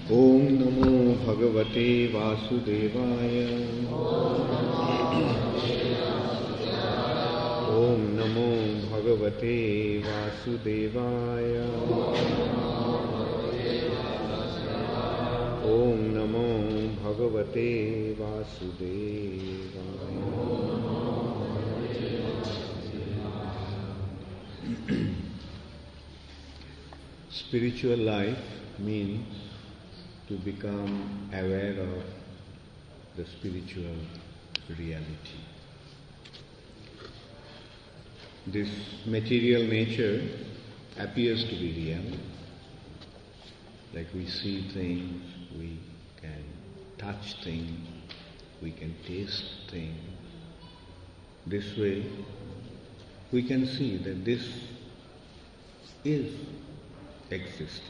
Om Namo Bhagavate Vasudevaya. Om Namo Bhagavate Vasudevaya. Om Namo Bhagavate Vasudevaya. Spiritual life means to become aware of the spiritual reality. This material nature appears to be real, like we see things, we can touch things, we can taste things. This way, we can see that this is existing.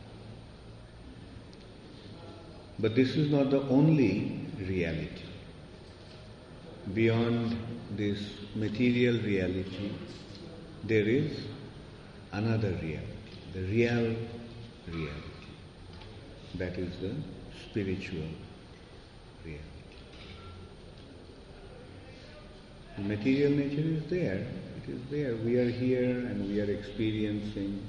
But this is not the only reality. Beyond this material reality, there is another reality, the real reality. That is the spiritual reality. The material nature is there. It is there. We are here and we are experiencing.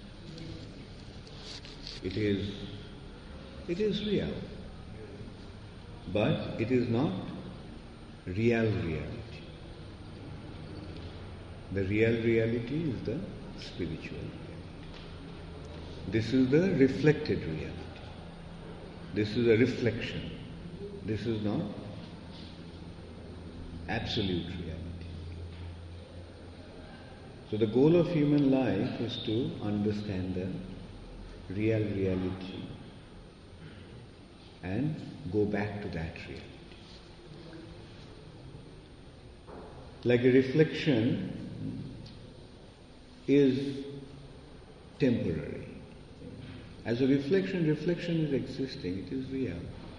It is real, but it is not real reality. The real reality is the spiritual reality. This is the reflected reality. This is a reflection. This is not absolute reality. So the goal of human life is to understand the real reality and go back to that reality. Like a reflection is temporary. As a reflection is existing, it is real.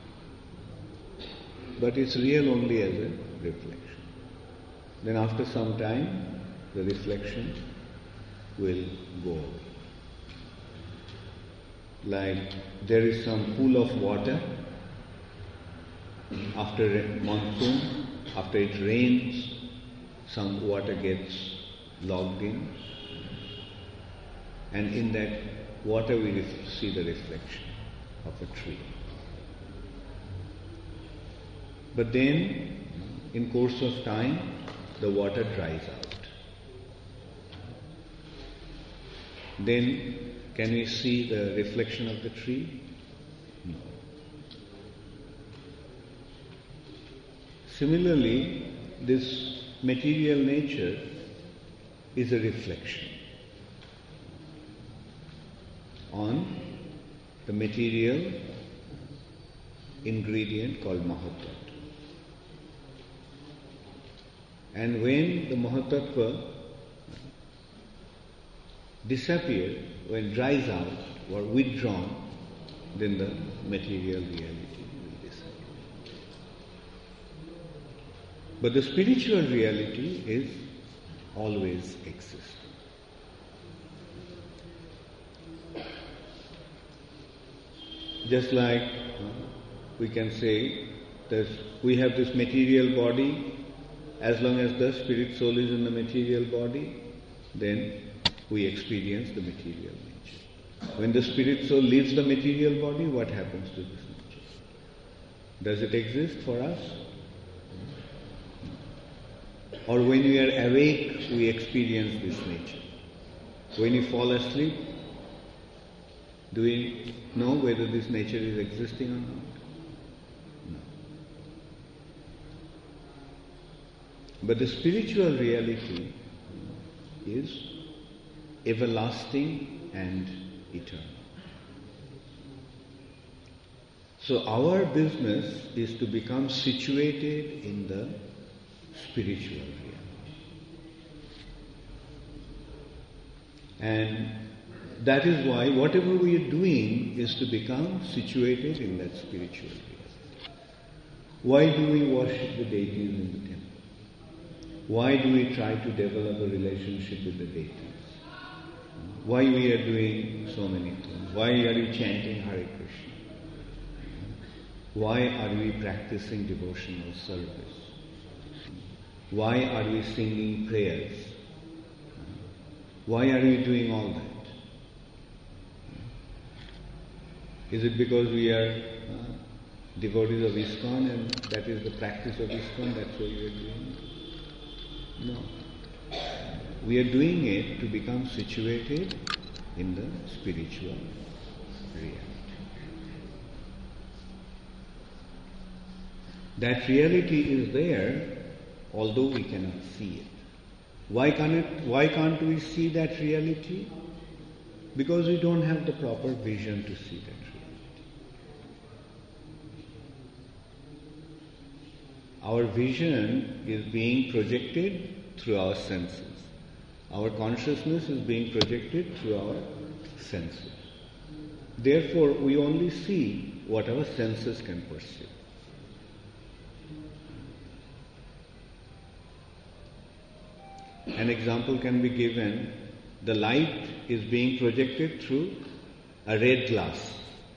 But it's real only as a reflection. Then after some time, the reflection will go away. Like there is some pool of water, after monsoon, after it rains, some water gets logged in, and in that water we see the reflection of a tree. But then, in course of time, the water dries out. Then, can we see the reflection of the tree? No. Similarly, this material nature is a reflection on the material ingredient called Mahatattva. And when the Mahatattva disappears, when it dries out or withdrawn, then the material reality will disappear. But the spiritual reality is always existing. Just like we can say that we have this material body, as long as the spirit soul is in the material body, then we experience the material nature. When the spirit soul leaves the material body, what happens to this nature? Does it exist for us? Or when we are awake, we experience this nature. When you fall asleep, do we know whether this nature is existing or not? No. But the spiritual reality is everlasting and eternal. So our business is to become situated in the spiritual reality. And that is why whatever we are doing is to become situated in that spiritual reality. Why do we worship the deities in the temple? Why do we try to develop a relationship with the deities? Why we are doing so many things? Why are you chanting Hare Krishna? Why are we practicing devotional service? Why are we singing prayers? Why are we doing all that? Is it because we are devotees of ISKCON and that is the practice of ISKCON, that's why we are doing it? No. We are doing it to become situated in the spiritual reality. That reality is there, although we cannot see it. Why can't we see that reality? Because we don't have the proper vision to see that reality. Our vision is being projected through our senses. Our consciousness is being projected through our senses. Therefore, we only see what our senses can perceive. An example can be given. The light is being projected through a red glass.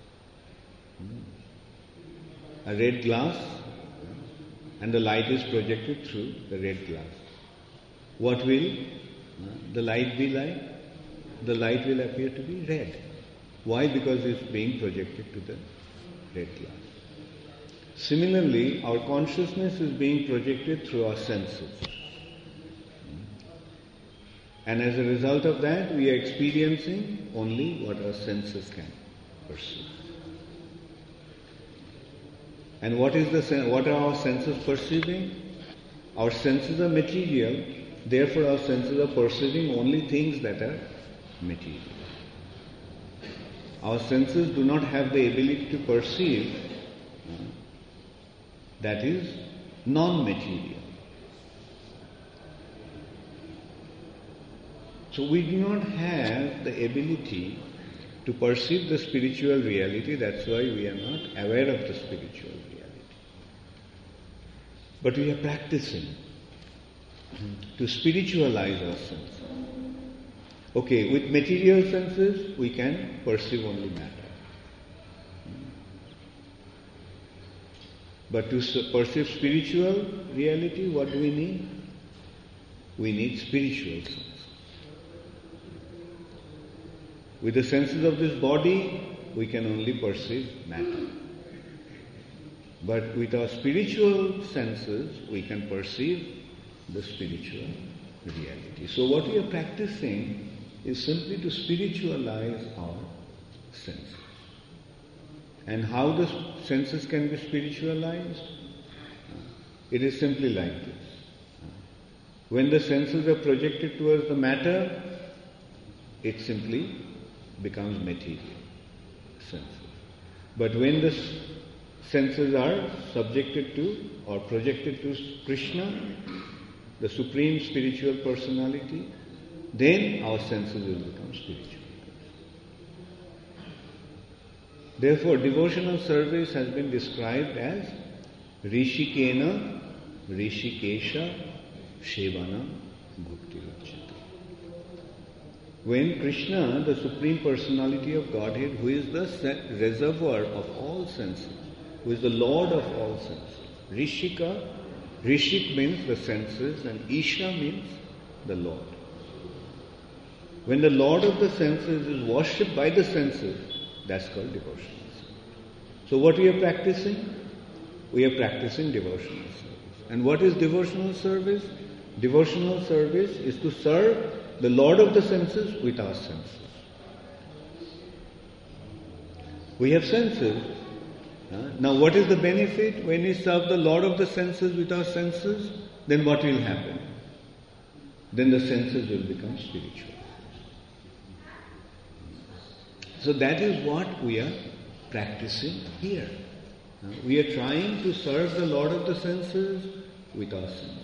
A red glass, and the light is projected through the red glass. What will the light be like? The light will appear to be red. Why? Because it's being projected to the red glass. Similarly, our consciousness is being projected through our senses. And as a result of that, we are experiencing only what our senses can perceive. And what are our senses perceiving? Our senses are material, therefore our senses are perceiving only things that are material. Our senses do not have the ability to perceive that is non-material. So we do not have the ability to perceive the spiritual reality, that's why we are not aware of the spiritual reality. But we are practicing to spiritualize our senses. Okay, with material senses we can perceive only matter. But to perceive spiritual reality, what do we need? We need spiritual senses. With the senses of this body, we can only perceive matter. But with our spiritual senses, we can perceive the spiritual reality. So what we are practicing is simply to spiritualize our senses. And how the senses can be spiritualized? It is simply like this. When the senses are projected towards the matter, it simply becomes material senses. But when the senses are subjected to or projected to Krishna, the Supreme Spiritual Personality, then our senses will become spiritual. Therefore, devotional service has been described as Rishikena, Rishikesha, Shevana, Bhukti Lachita. When Krishna, the Supreme Personality of Godhead, who is the reservoir of all senses, who is the Lord of all senses, Rishik means the senses and Isha means the Lord. When the Lord of the senses is worshipped by the senses, that's called devotional service. So what we are practicing? We are practicing devotional service. And what is devotional service? Devotional service is to serve the Lord of the senses with our senses. We have senses. Now what is the benefit when we serve the Lord of the senses with our senses? Then what will happen? Then the senses will become spiritual. So that is what we are practicing here. We are trying to serve the Lord of the senses with our senses.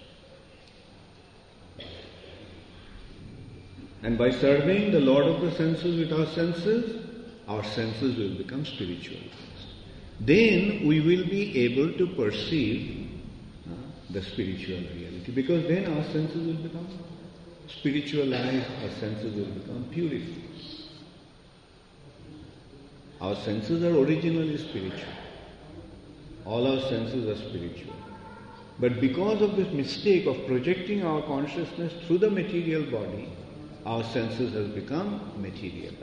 And by serving the Lord of the senses with our senses will become spiritual. Then we will be able to perceive the spiritual reality, because then our senses will become spiritualized, our senses will become purified. Our senses are originally spiritual. All our senses are spiritual. But because of this mistake of projecting our consciousness through the material body, our senses has become materialized.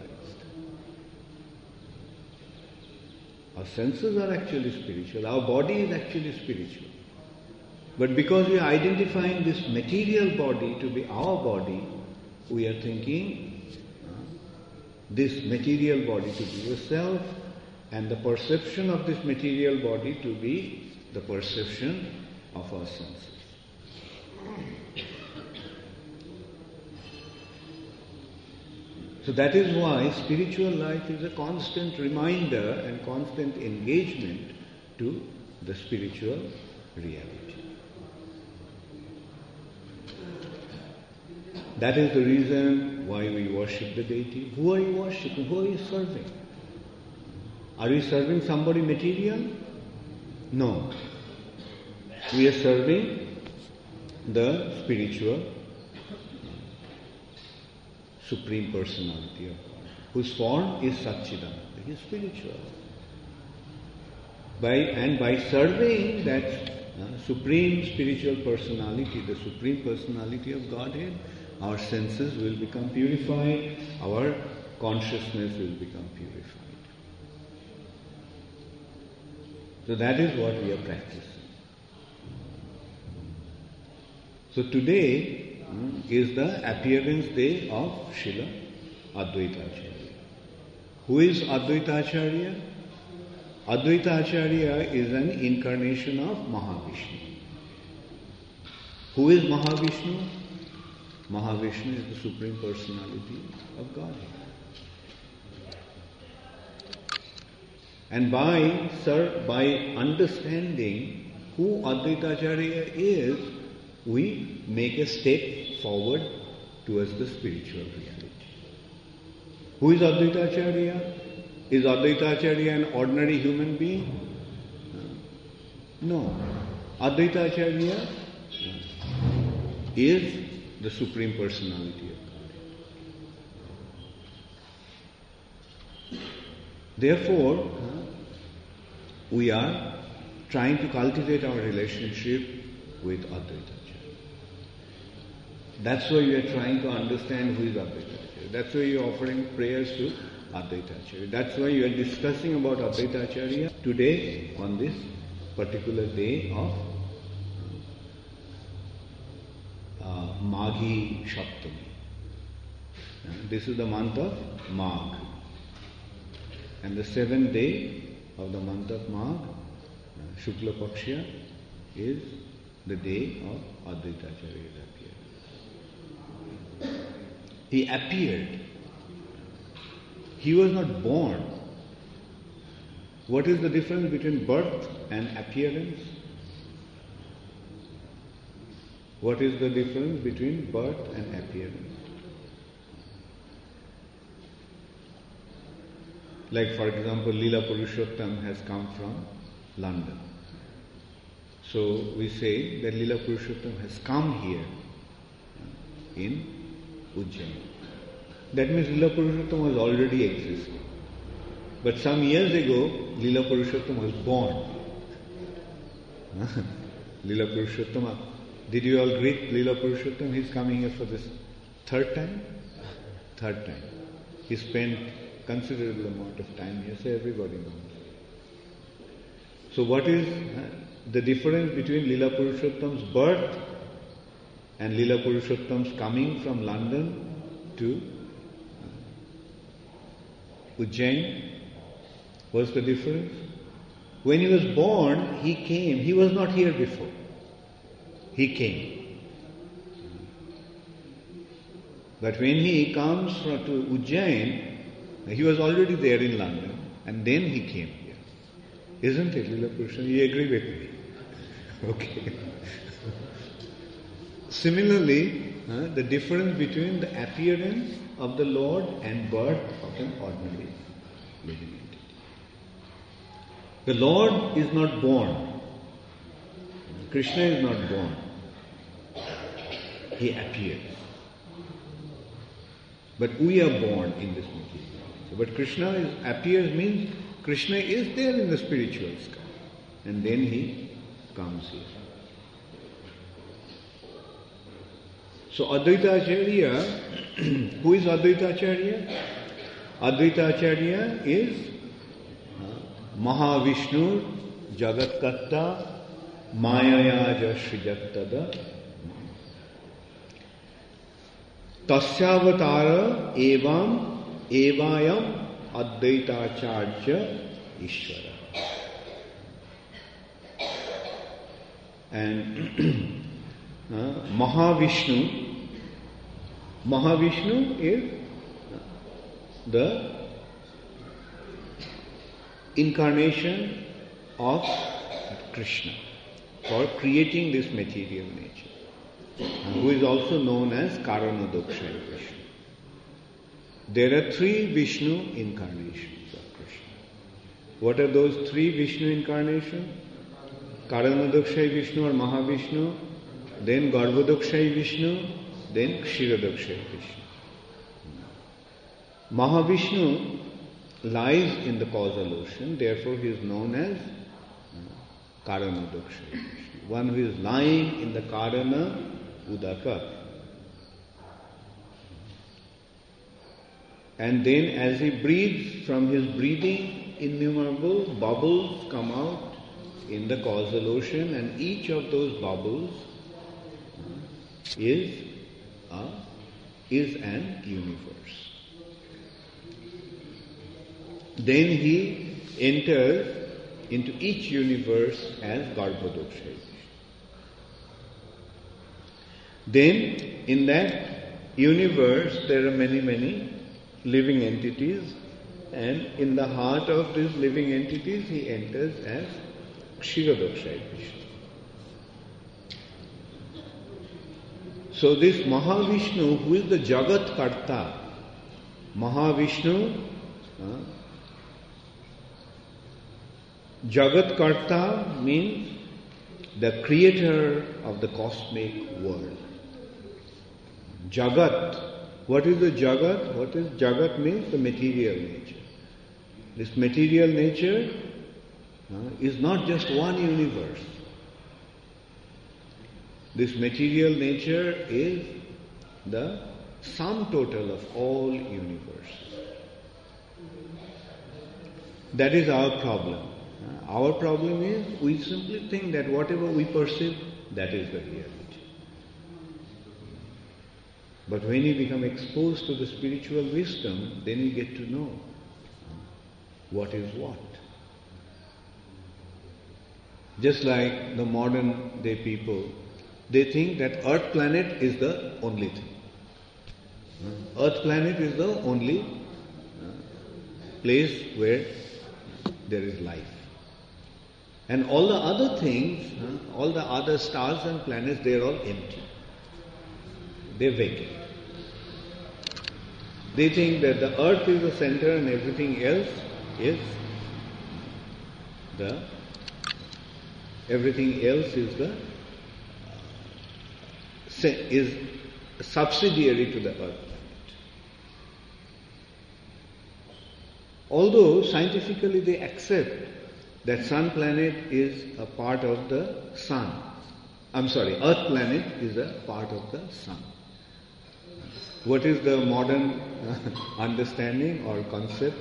Our senses are actually spiritual. Our body is actually spiritual. But because we are identifying this material body to be our body, we are thinking this material body to be the self, and the perception of this material body to be the perception of our senses. So that is why spiritual life is a constant reminder and constant engagement to the spiritual reality. That is the reason why we worship the deity. Who are you worshipping? Who are you serving? Are you serving somebody material? No. We are serving the spiritual Supreme Personality of God, whose form is Satchidananda. He is spiritual. By serving that Supreme Spiritual Personality, the Supreme Personality of Godhead, our senses will become purified, our consciousness will become purified. So that is what we are practicing. So today is the appearance day of Srila Advaita Acharya. Who is Advaita Acharya? Advaita Acharya is an incarnation of Mahavishnu. Who is Mahavishnu? Mahavishnu is the Supreme Personality of Godhead. And by understanding who Advaita Acharya is, we make a step forward towards the spiritual reality. Who is Advaita Acharya? Is Advaita Acharya an ordinary human being? No. Advaita Acharya is the Supreme Personality of God. Therefore, we are trying to cultivate our relationship with Advaita Acharya. That's why we are trying to understand who is Advaita Acharya. That's why you are offering prayers to Advaita Acharya. That's why you are discussing about Advaita Acharya today on this particular day of Maghi Saptami. This is the month of Magh. And the 7th day of the month of Magh, Shukla Paksha, is the day of Advaita Acharya's appearance. He appeared. He was not born. What is the difference between birth and appearance? What is the difference between birth and appearance? Like, for example, Leela Purushottam has come from London. So we say that Leela Purushottam has come here in Ujjain. That means Leela Purushottam was already existing. But some years ago, Leela Purushottam was born. Leela Purushottam, did you all greet Leela Purushottam? He's coming here for this third time? Third time. He spent considerable amount of time here, so everybody knows. So what is the difference between Leela Purushottam's birth and Leela Purushottam's coming from London to Ujjain? What's the difference? When he was born, he came. He was not here before. He came. But when he comes to Ujjain, he was already there in London, and then he came here. Isn't it, Leela Purushottam? You agree with me? Okay. Similarly, the difference between the appearance of the Lord and birth of an ordinary living entity. The Lord is not born. Krishna is not born. He appears. But we are born in this material. But Krishna appears means Krishna is there in the spiritual sky. and then he comes here. So Advaita Acharya, who is Advaita Acharya? Advaita Acharya is Mahavishnu Jagatkatta Mayaya Srijattada Tasyavatara Evam Evayam Advaita Acharya Ishvara. And Mahavishnu is the incarnation of Krishna for creating this material nature, who is also known as Karanadokshayi Vishnu. There are three Vishnu incarnations of Krishna. What are those three Vishnu incarnations? Karanadokshayi Vishnu or Mahavishnu, then Garbhodokshayi Vishnu, then Kshirodokshayi Vishnu. Mahavishnu lies in the causal ocean, therefore he is known as Karanadokshayi Vishnu, one who is lying in the Karana Udaka. And then as he breathes, from his breathing, innumerable bubbles come out in the causal ocean, and each of those bubbles is an universe. Then he enters into each universe as Garbhodokshayi. Then in that universe there are many living entities, and in the heart of these living entities he enters as Kshirodokshayi Vishnu. So this Mahavishnu, who is the Jagat Karta, Mahavishnu, Jagat Karta means the creator of the cosmic world. Jagat. What is the Jagat? What is Jagat means? The material nature. This material nature is not just one universe. This material nature is the sum total of all universes. That is our problem. Our problem is we simply think that whatever we perceive, that is the reality. But when you become exposed to the spiritual wisdom, then you get to know what is what. Just like the modern day people, they think that Earth planet is the only thing. Earth planet is the only place where there is life. And all the other things, all the other stars and planets, they are all empty. They are vacant. They think that the earth is the center and everything else is subsidiary to the earth planet. Although scientifically they accept that sun planet is a part of the sun. Earth planet is a part of the sun. What is the modern understanding or concept?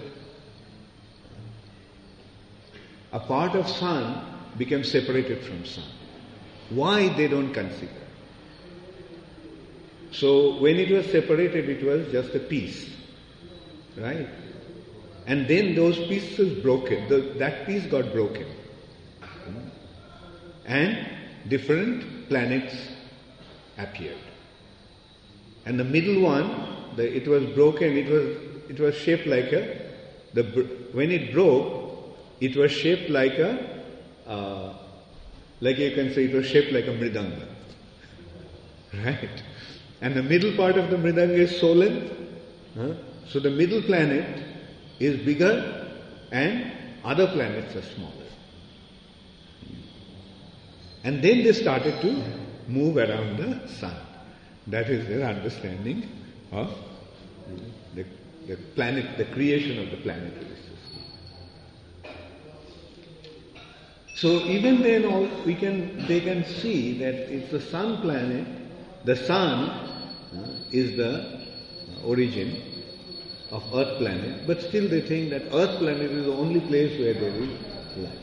A part of sun became separated from sun. Why they don't consider? So when it was separated, it was just a piece, right? And then those pieces broken. That piece got broken, and different planets appeared. And the middle one, it was broken. It was shaped like when it broke, it was shaped like like you can say, it was shaped like a mridanga, right? And the middle part of the mridanga is swollen. So the middle planet is bigger and other planets are smaller. And then they started to move around the sun. That is their understanding of the planet, the creation of the planetary system. So even then they can see that it's the sun planet, the sun is the origin of Earth planet, but still they think that Earth planet is the only place where there is life.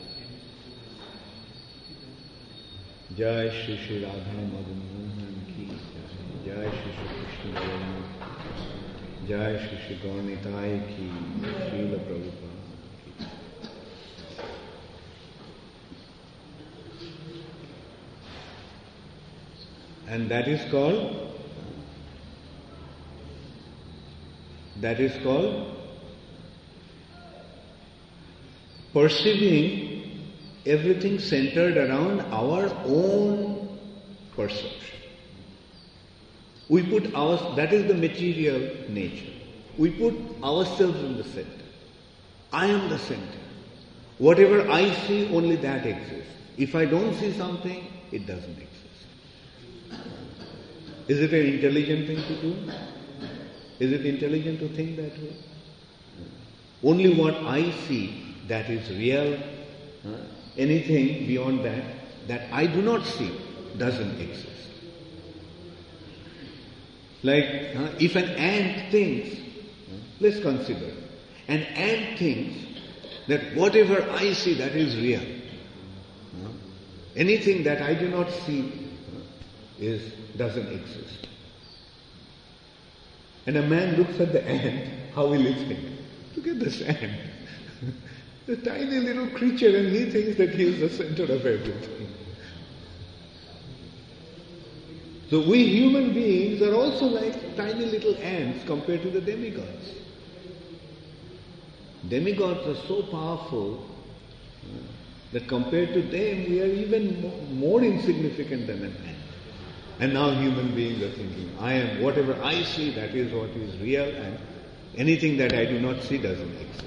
Jai Shri Shri Radha Madan Mohan Ki Jai Shri Shri Krishna Balaram Jai Shri Shri Gaurnitai Ki Srila Prabhupada Ki. And that is called perceiving everything centered around our own perception. We put that is the material nature. We put ourselves in the center. I am the center. Whatever I see, only that exists. If I don't see something, it doesn't exist. Is it an intelligent thing to do? Is it intelligent to think that way? Only what I see, that is real. Anything beyond that I do not see, doesn't exist. Like if an ant thinks, let's consider, an ant thinks that whatever I see, that is real. Anything that I do not see doesn't exist. And a man looks at the ant, how will he think? Look at this ant. The tiny little creature, and he thinks that he is the center of everything. So we human beings are also like tiny little ants compared to the demigods. Demigods are so powerful that compared to them we are even more insignificant than an ant. And now human beings are thinking, whatever I see, that is what is real, and anything that I do not see doesn't exist.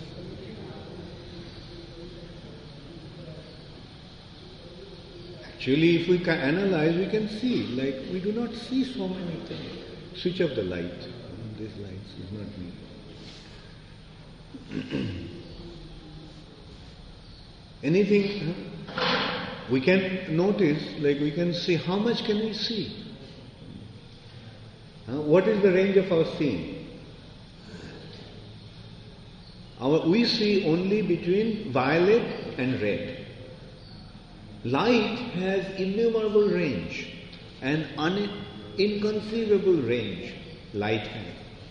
Actually, if we can analyze, we can see, like we do not see so many things. Switch off the light. This light is not needed. Anything we can notice, like we can see, how much can we see? What is the range of our seeing? We see only between violet and red. Light has innumerable range and inconceivable range light has.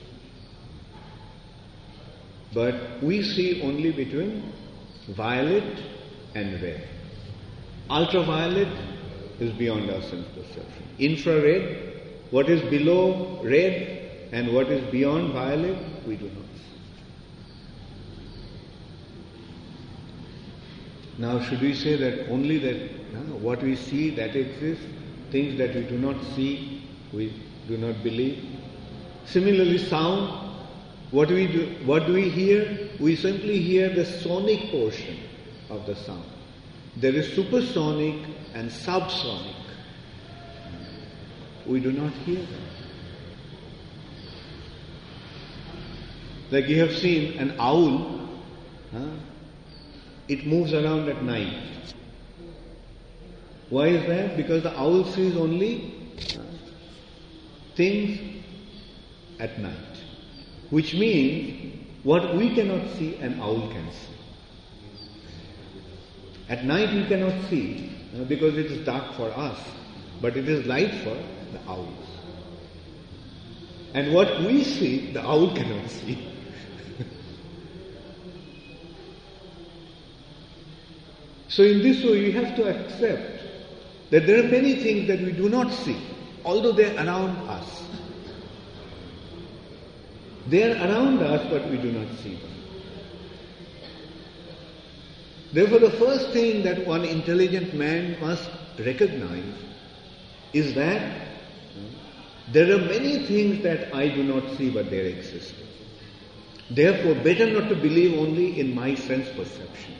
But we see only between violet and red. Ultraviolet is beyond our sense perception. Infrared, what is below red and what is beyond violet, we do not see. Now, should we say that only what we see that exists, things that we do not see, we do not believe? Similarly, sound, what do we hear? We simply hear the sonic portion of the sound. There is supersonic and subsonic. We do not hear them. Like you have seen an owl, it moves around at night. Why is that? Because the owl sees only things at night. Which means what we cannot see, an owl can see. At night we cannot see because it is dark for us, but it is light for the owls. And what we see, the owl cannot see. So in this way, you have to accept that there are many things that we do not see, although they are around us. They are around us, but we do not see them. Therefore, the first thing that one intelligent man must recognize is that there are many things that I do not see, but they exist. Therefore, better not to believe only in my sense perceptions.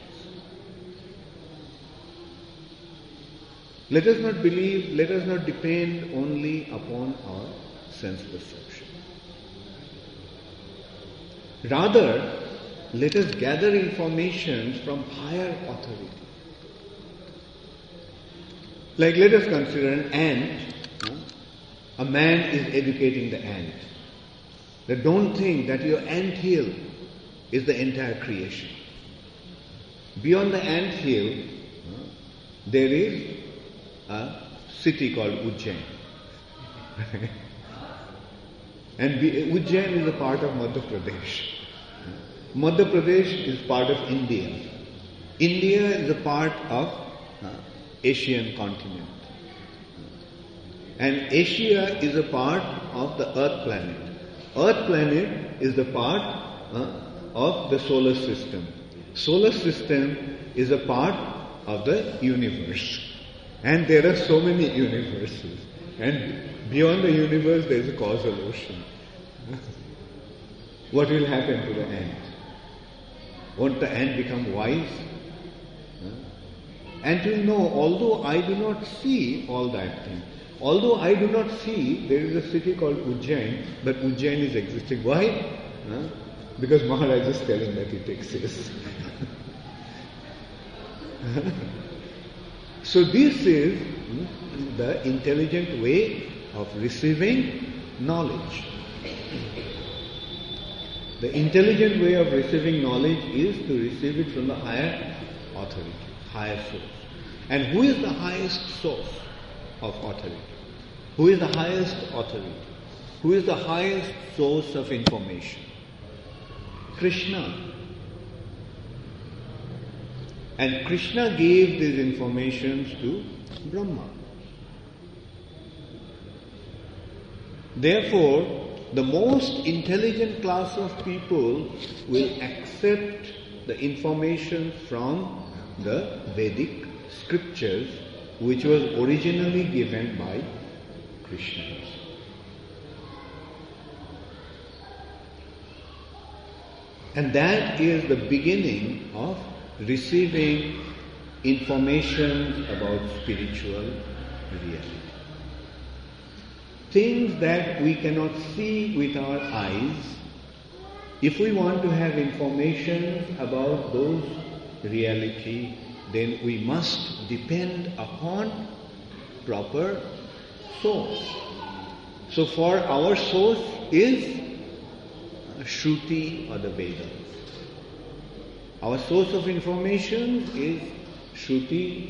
Let us not believe, let us not depend only upon our sense perception. Rather, let us gather information from higher authority. Like let us consider an ant. A man is educating the ant. That don't think that your ant hill is the entire creation. Beyond the ant hill, there is a city called Ujjain. And Ujjain is a part of Madhya Pradesh. Madhya Pradesh is part of India. India is a part of Asian continent. And Asia is a part of the Earth planet. Earth planet is the part of the solar system. Solar system is a part of the universe. And there are so many universes. And beyond the universe there is a causal ocean. What will happen to the ant? Won't the ant become wise? And will know, although I do not see all that thing, although I do not see, there is a city called Ujjain, but Ujjain is existing. Why? Because Maharaj is telling that it exists. So this is the intelligent way of receiving knowledge. The intelligent way of receiving knowledge is to receive it from the higher authority, higher source. And who is the highest source of authority? Who is the highest authority? Who is the highest source of information? Krishna. And Krishna gave these informations to Brahma. Therefore, the most intelligent class of people will accept the information from the Vedic scriptures, which was originally given by Krishna. And that is the beginning of receiving information about spiritual reality. Things that we cannot see with our eyes, if we want to have information about those reality, then we must depend upon proper source. So for our source is Shruti or the Vedas. Our source of information is Shruti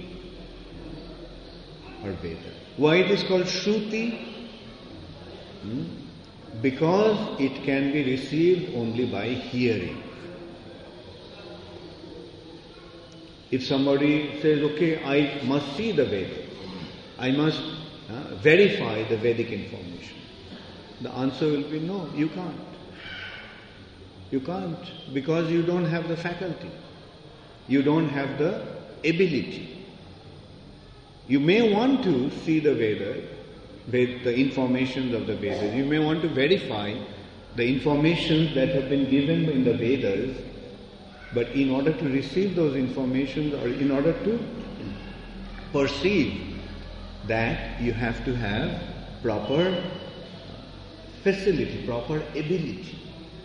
or Veda. Why it is called Shruti? Because it can be received only by hearing. If somebody says, okay, I must see the Vedas, I must verify the Vedic information, the answer will be no, you can't. You can't, because you don't have the faculty. You don't have the ability. You may want to see the Vedas, the information of the Vedas. You may want to verify the information that have been given in the Vedas, but in order to receive those information or in order to perceive that, you have to have proper facility, proper ability.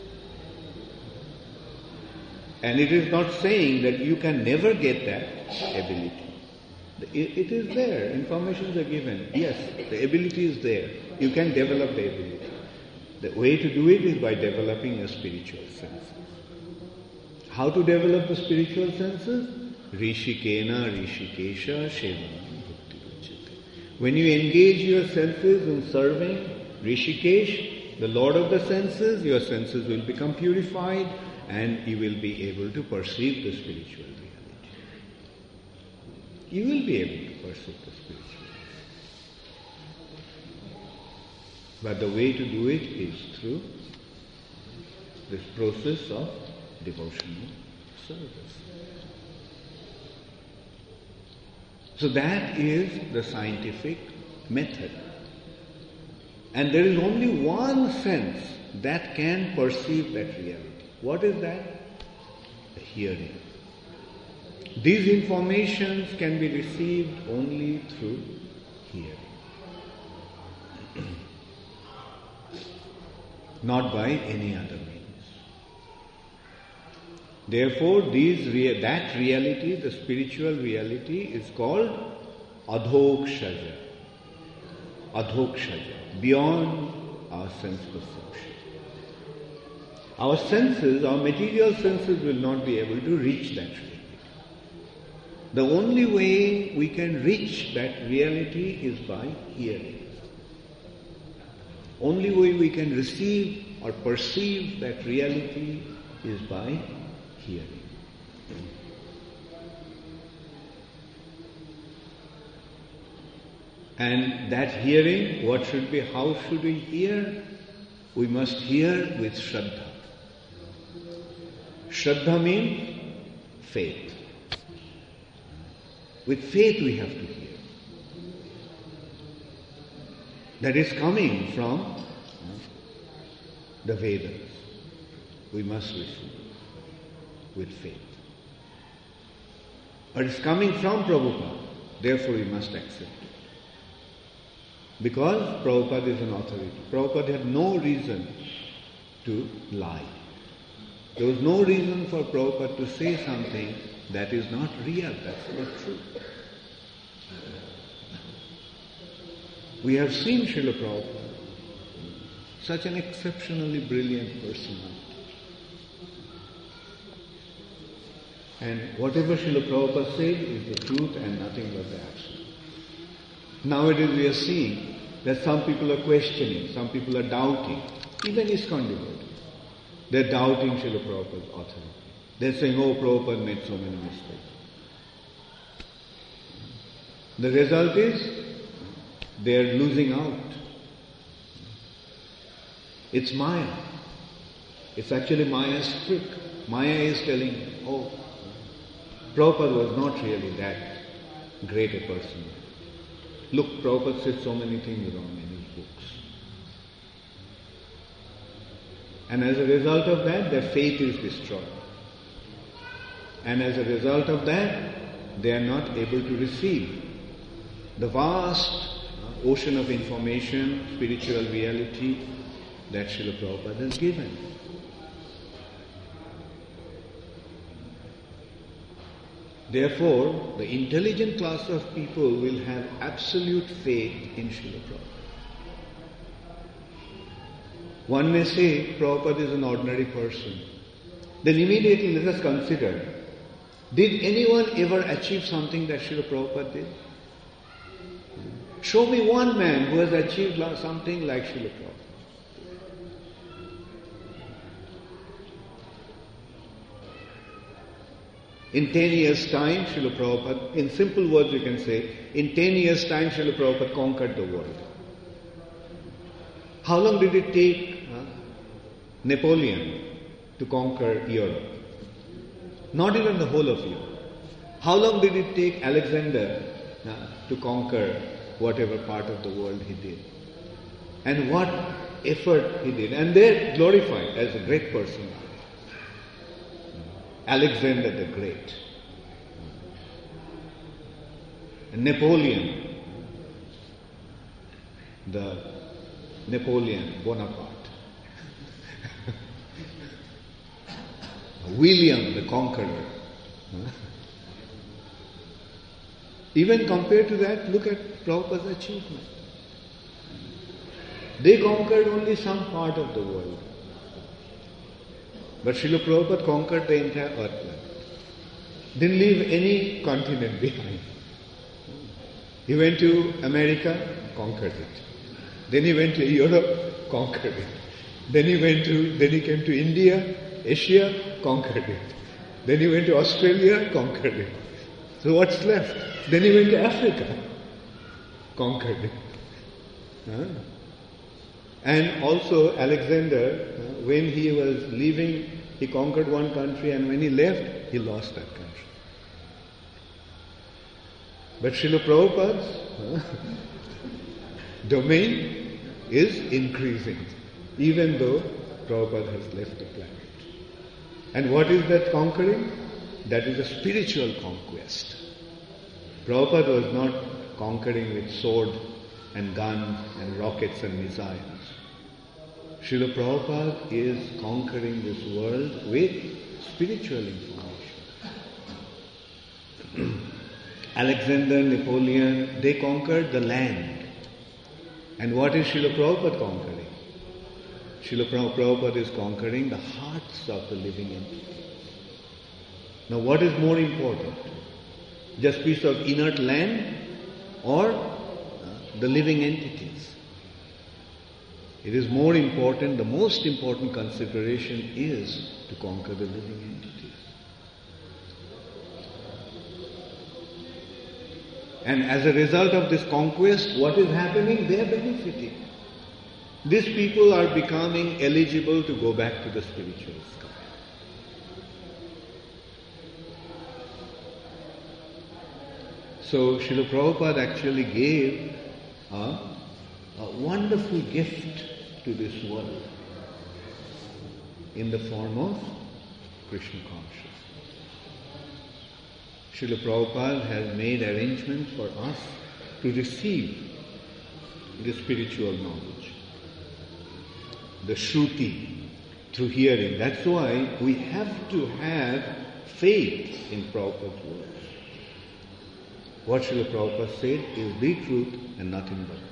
And it is not saying that you can never get that ability. It is there, informations are given. Yes, the ability is there. You can develop the ability. The way to do it is by developing your spiritual senses. How to develop the spiritual senses? Rishikena Rishikesha Shevanam Bhakti Ruchite. When you engage your senses in serving Rishikesh, the Lord of the senses, your senses will become purified and you will be able to perceive the spiritual reality. You will be able to perceive the spiritual reality. But the way to do it is through this process of devotional service. So that is the scientific method. And there is only one sense that can perceive that reality. What is that? The hearing. These informations can be received only through hearing. Not by any other means. Therefore, that reality, the spiritual reality, is called adhokshaja, beyond our sense perception. Our senses, our material senses will not be able to reach that reality. The only way we can reach that reality is by hearing. Only way we can receive or perceive that reality is by hearing. And that hearing, what should be, how should we hear? We must hear with Shraddha. Shraddha means faith. With faith we have to hear. That is coming from the Vedas. We must listen with faith. But it's coming from Prabhupada, therefore we must accept it. Because Prabhupada is an authority. Prabhupada had no reason to lie. There was no reason for Prabhupada to say something that is not real, that's not true. We have seen Srila Prabhupada, such an exceptionally brilliant personality. And whatever Srila Prabhupada said is the truth and nothing but the absolute. Nowadays we are seeing that some people are questioning, some people are doubting, even ISKCON devotees. They're doubting Srila Prabhupada's authority. They're saying, oh, Prabhupada made so many mistakes. The result is, they're losing out. It's Maya. It's actually Maya's trick. Maya is telling, oh, Prabhupada was not really that great a person. Look, Prabhupada said so many things wrong in his books. And as a result of that, their faith is destroyed. And as a result of that, they are not able to receive the vast ocean of information, spiritual reality that Srila Prabhupada has given. Therefore, the intelligent class of people will have absolute faith in Srila Prabhupada. One may say Prabhupada is an ordinary person. Then immediately let us consider, did anyone ever achieve something that Srila Prabhupada did? Show me one man who has achieved something like Srila Prabhupada. In 10 years' time, Srila Prabhupada, in simple words we can say, in 10 years' time Srila Prabhupada conquered the world. How long did it take Napoleon to conquer Europe? Not even the whole of Europe. How long did it take Alexander to conquer whatever part of the world he did? And what effort he did. And they're glorified as a great person. Alexander the Great. And Napoleon Bonaparte. William the Conqueror. Even compared to that, look at Prabhupada's achievement. They conquered only some part of the world. But Srila Prabhupada conquered the entire earth planet. Didn't leave any continent behind. He went to America, conquered it. Then he went to Europe, conquered it. Then he came to India, Asia, conquered it. Then he went to Australia, conquered it. So what's left? Then he went to Africa, conquered it. And also Alexander, when he was leaving, he conquered one country, and when he left, he lost that country. But Srila Prabhupada's domain is increasing, even though Prabhupada has left the planet. And what is that conquering? That is a spiritual conquest. Prabhupada was not conquering with sword and guns and rockets and missiles. Srila Prabhupada is conquering this world with spiritual information. Alexander, Napoleon, they conquered the land. And what is Srila Prabhupada conquering? Srila Prabhupada is conquering the hearts of the living entities. Now what is more important? Just piece of inert land or the living entities? It is more important, the most important consideration is to conquer the living entities. And as a result of this conquest, what is happening? They are benefiting. These people are becoming eligible to go back to the spiritual sky. So Srila Prabhupada actually gave a wonderful gift to this world in the form of Krishna consciousness. Srila Prabhupada has made arrangements for us to receive the spiritual knowledge, the Shruti, through hearing. That's why we have to have faith in Prabhupada's words. What Srila Prabhupada said is the truth and nothing but.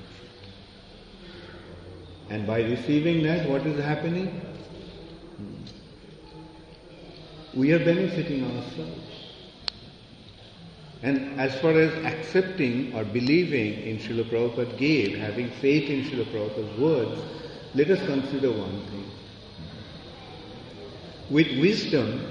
And by receiving that, what is happening? We are benefiting ourselves. And as far as accepting or believing in Srila Prabhupada gave, having faith in Srila Prabhupada's words, let us consider one thing. With wisdom,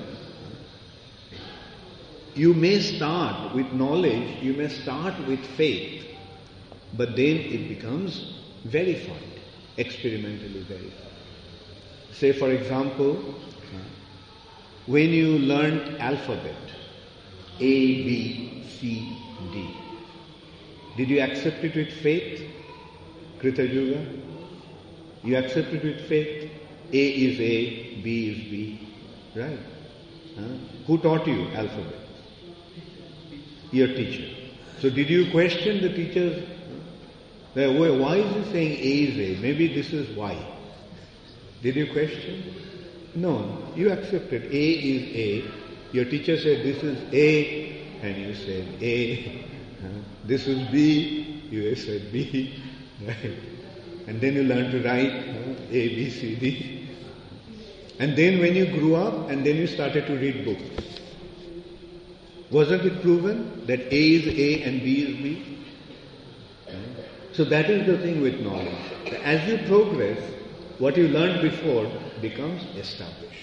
you may start with knowledge, you may start with faith, but then it becomes verified, experimentally verified. Say for example, when you learnt alphabet, A, B, C, D, did you accept it with faith? Krita Yuga? You accept it with faith? A is A, B is B, right? Who taught you alphabet? Your teacher. So did you question the teacher's, why is he saying A is A? Maybe this is Y. Did you question? No, you accepted. A is A. Your teacher said this is A, and you said A. This is B, you said B. Right? And then you learn to write A, B, C, D. And then when you grew up and then you started to read books, wasn't it proven that A is A and B is B? So that is the thing with knowledge. As you progress, what you learned before becomes established.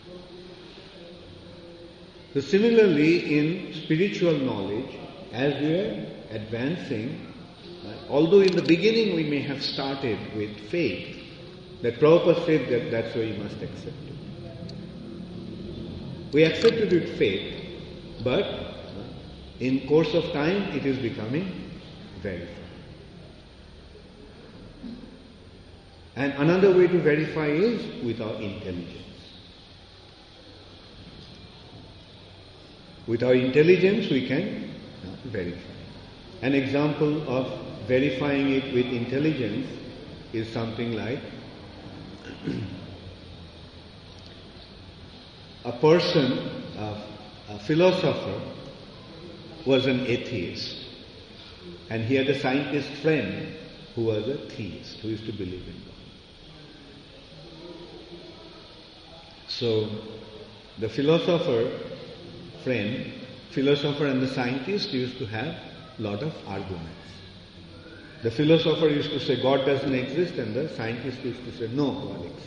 So similarly in spiritual knowledge, as we are advancing, although in the beginning we may have started with faith, that Prabhupada said that that's why you must accept it. We accepted it with faith, but in course of time it is becoming verified. And another way to verify is with our intelligence. With our intelligence we can verify. An example of verifying it with intelligence is something like a person, a philosopher, was an atheist, and he had a scientist friend who was a theist, who used to believe in God. So the philosopher and the scientist used to have a lot of arguments. The philosopher used to say God doesn't exist, and the scientist used to say no, God exists.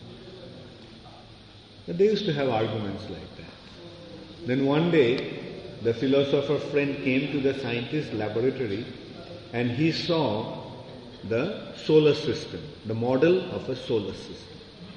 But they used to have arguments like that. Then one day, the philosopher friend came to the scientist's laboratory and he saw the solar system, the model of a solar system.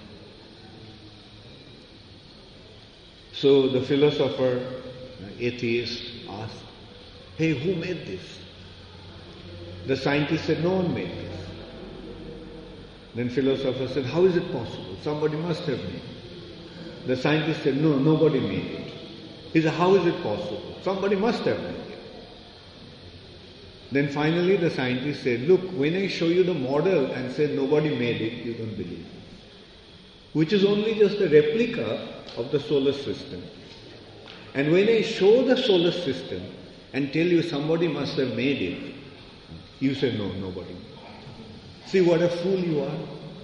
So the philosopher, atheist, asked, hey, who made this? The scientist said, no one made this. Then philosopher said, how is it possible? Somebody must have made it. The scientist said, no, nobody made it. He said, how is it possible? Somebody must have made it. Then finally the scientist said, look, when I show you the model and say nobody made it, you don't believe it. Which is only just a replica of the solar system. And when I show the solar system and tell you somebody must have made it, you say, no, nobody. See what a fool you are.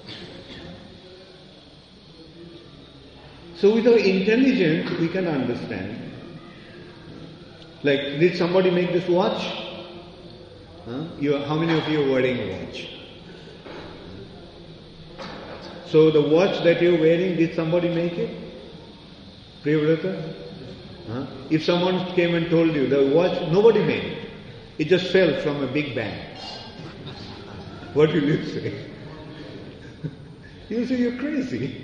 So with our intelligence, we can understand. Like, did somebody make this watch? How many of you are wearing a watch? So the watch that you're wearing, did somebody make it? Priyavrata? If someone came and told you the watch, nobody made it. It just fell from a big bang. What will you say? You'll say you're crazy.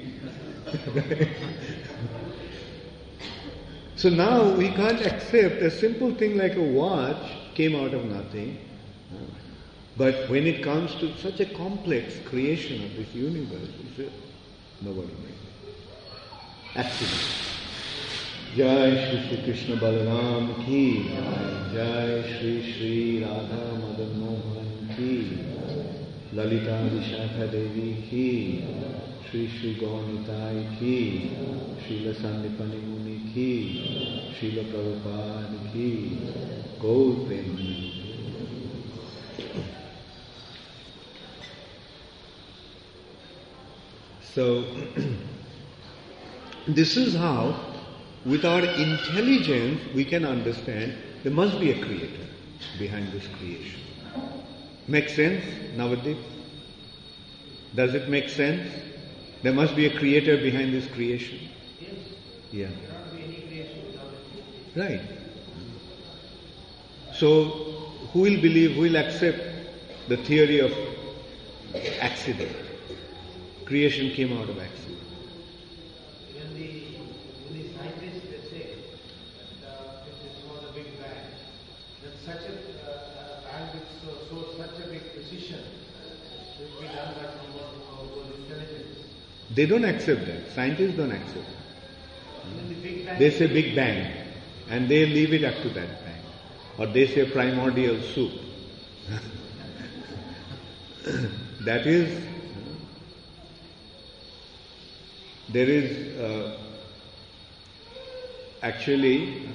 So now we can't accept a simple thing like a watch came out of nothing. But when it comes to such a complex creation of this universe, we say, nobody made it. Accident. Jai Shri Shri Krishna Balaram ki Jai Shri Shri Radha Madan Mohan ki Lalita Vishakha Devi ki Shri Shri Gaunitai ki Srila Sandipani Muni ki Srila Prabhupada ki Gaur Premanand. So, this is how, with our intelligence, we can understand there must be a creator behind this creation. Make sense, Navadip? Does it make sense? There must be a creator behind this creation. Yes. Yeah. There cannot be any creation without a Right. So, who will believe, who will accept the theory of accident? Creation came out of accident. When the scientists they say that if this was a big bang, that such a bang which shows such a big precision will be done by someone who was intelligent. They don't accept that. Scientists don't accept that. When the big bang They say big bang and they leave it up to that bang. Or they say primordial soup. That is, there is actually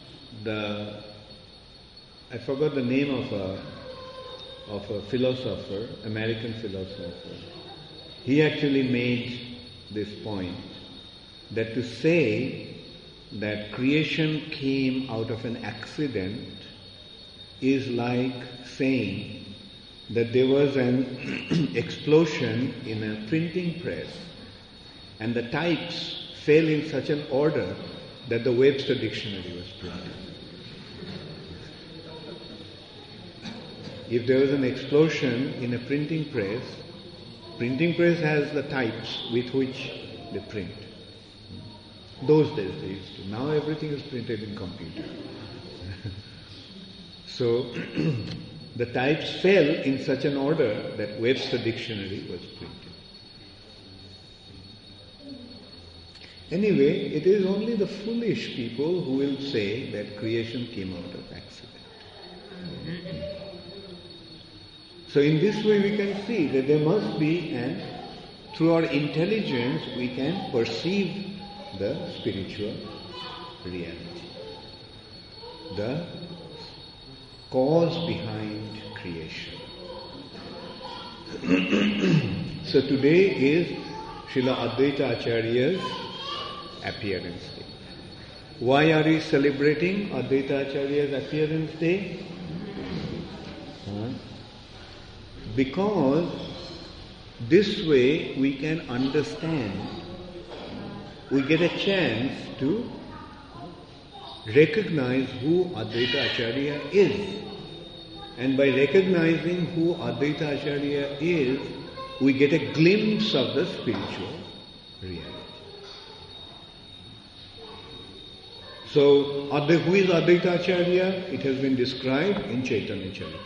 I forgot the name of a philosopher, American philosopher. He actually made this point that to say that creation came out of an accident is like saying that there was an explosion in a printing press and the types fell in such an order that the Webster Dictionary was printed. If there was an explosion in a printing press has the types with which they print. Those days they used to. Now everything is printed in computer. So the types fell in such an order that Webster Dictionary was printed. Anyway, it is only the foolish people who will say that creation came out of accident. So in this way we can see that there must be, and through our intelligence we can perceive the spiritual reality, the cause behind creation. So today is Srila Advaita Acharya's appearance day. Why are we celebrating Advaita Acharya's appearance day? Because this way we can understand, we get a chance to recognize who Advaita Acharya is. And by recognizing who Advaita Acharya is, we get a glimpse of the spiritual reality. So, who is Advaita Acharya? It has been described in Chaitanya Charitamrita.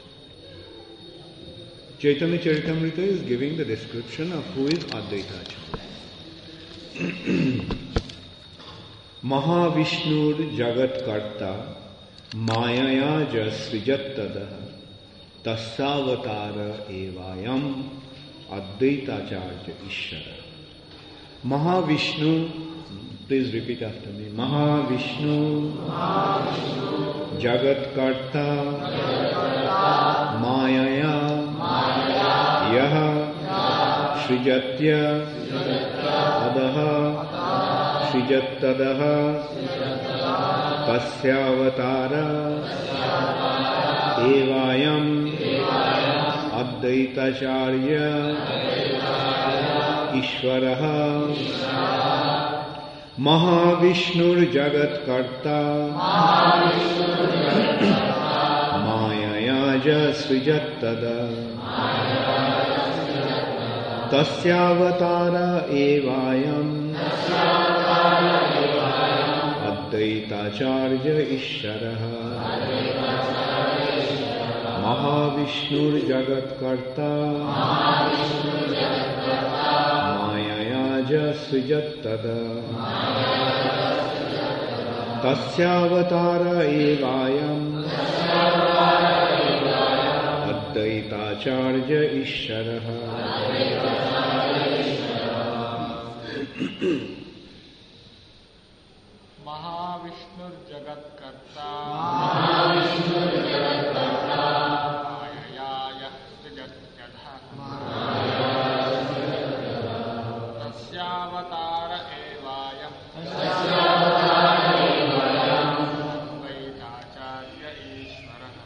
Chaitanya Charitamrita is giving the description of who is Advaita Acharya. Mahavishnur Jagat Karta Mayaya Jasrijattada Tassavatara Evayam Advaita Acharya Ishara. Mahavishnu, please repeat after me. Mahavishnu Jagat Karta Mayaya Yaha Srijatya Adaha Srijattadaha Tasyavatara Evayam Advaitacharya Ishvaraha Mahavishnur Jagat Karta Mayayaja Srijattada Tasyavatara Evayam Advaitacharya Ishvaraha Mahavishnur Jagat Karta Mayayaja Srijattada Tasyavatara Evayam Advaitacharya Ishvaraha. Mahavishnu Jagat Karta Mayaya Srijatyadha Tasyavatara Evayam Advaitacharya Ishvaraha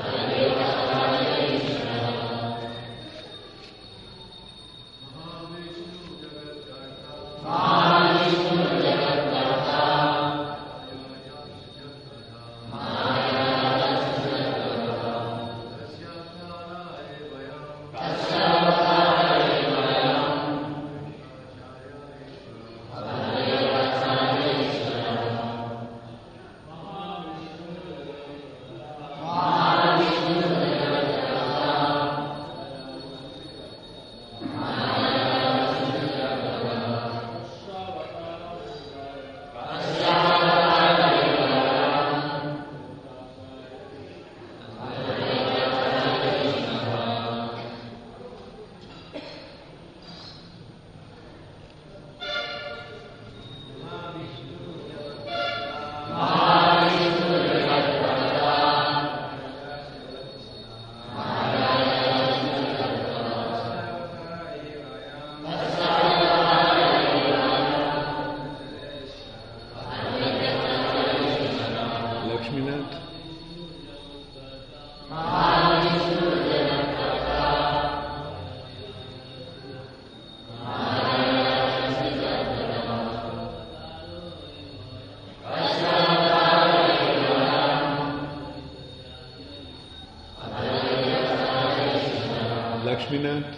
Lakshminath.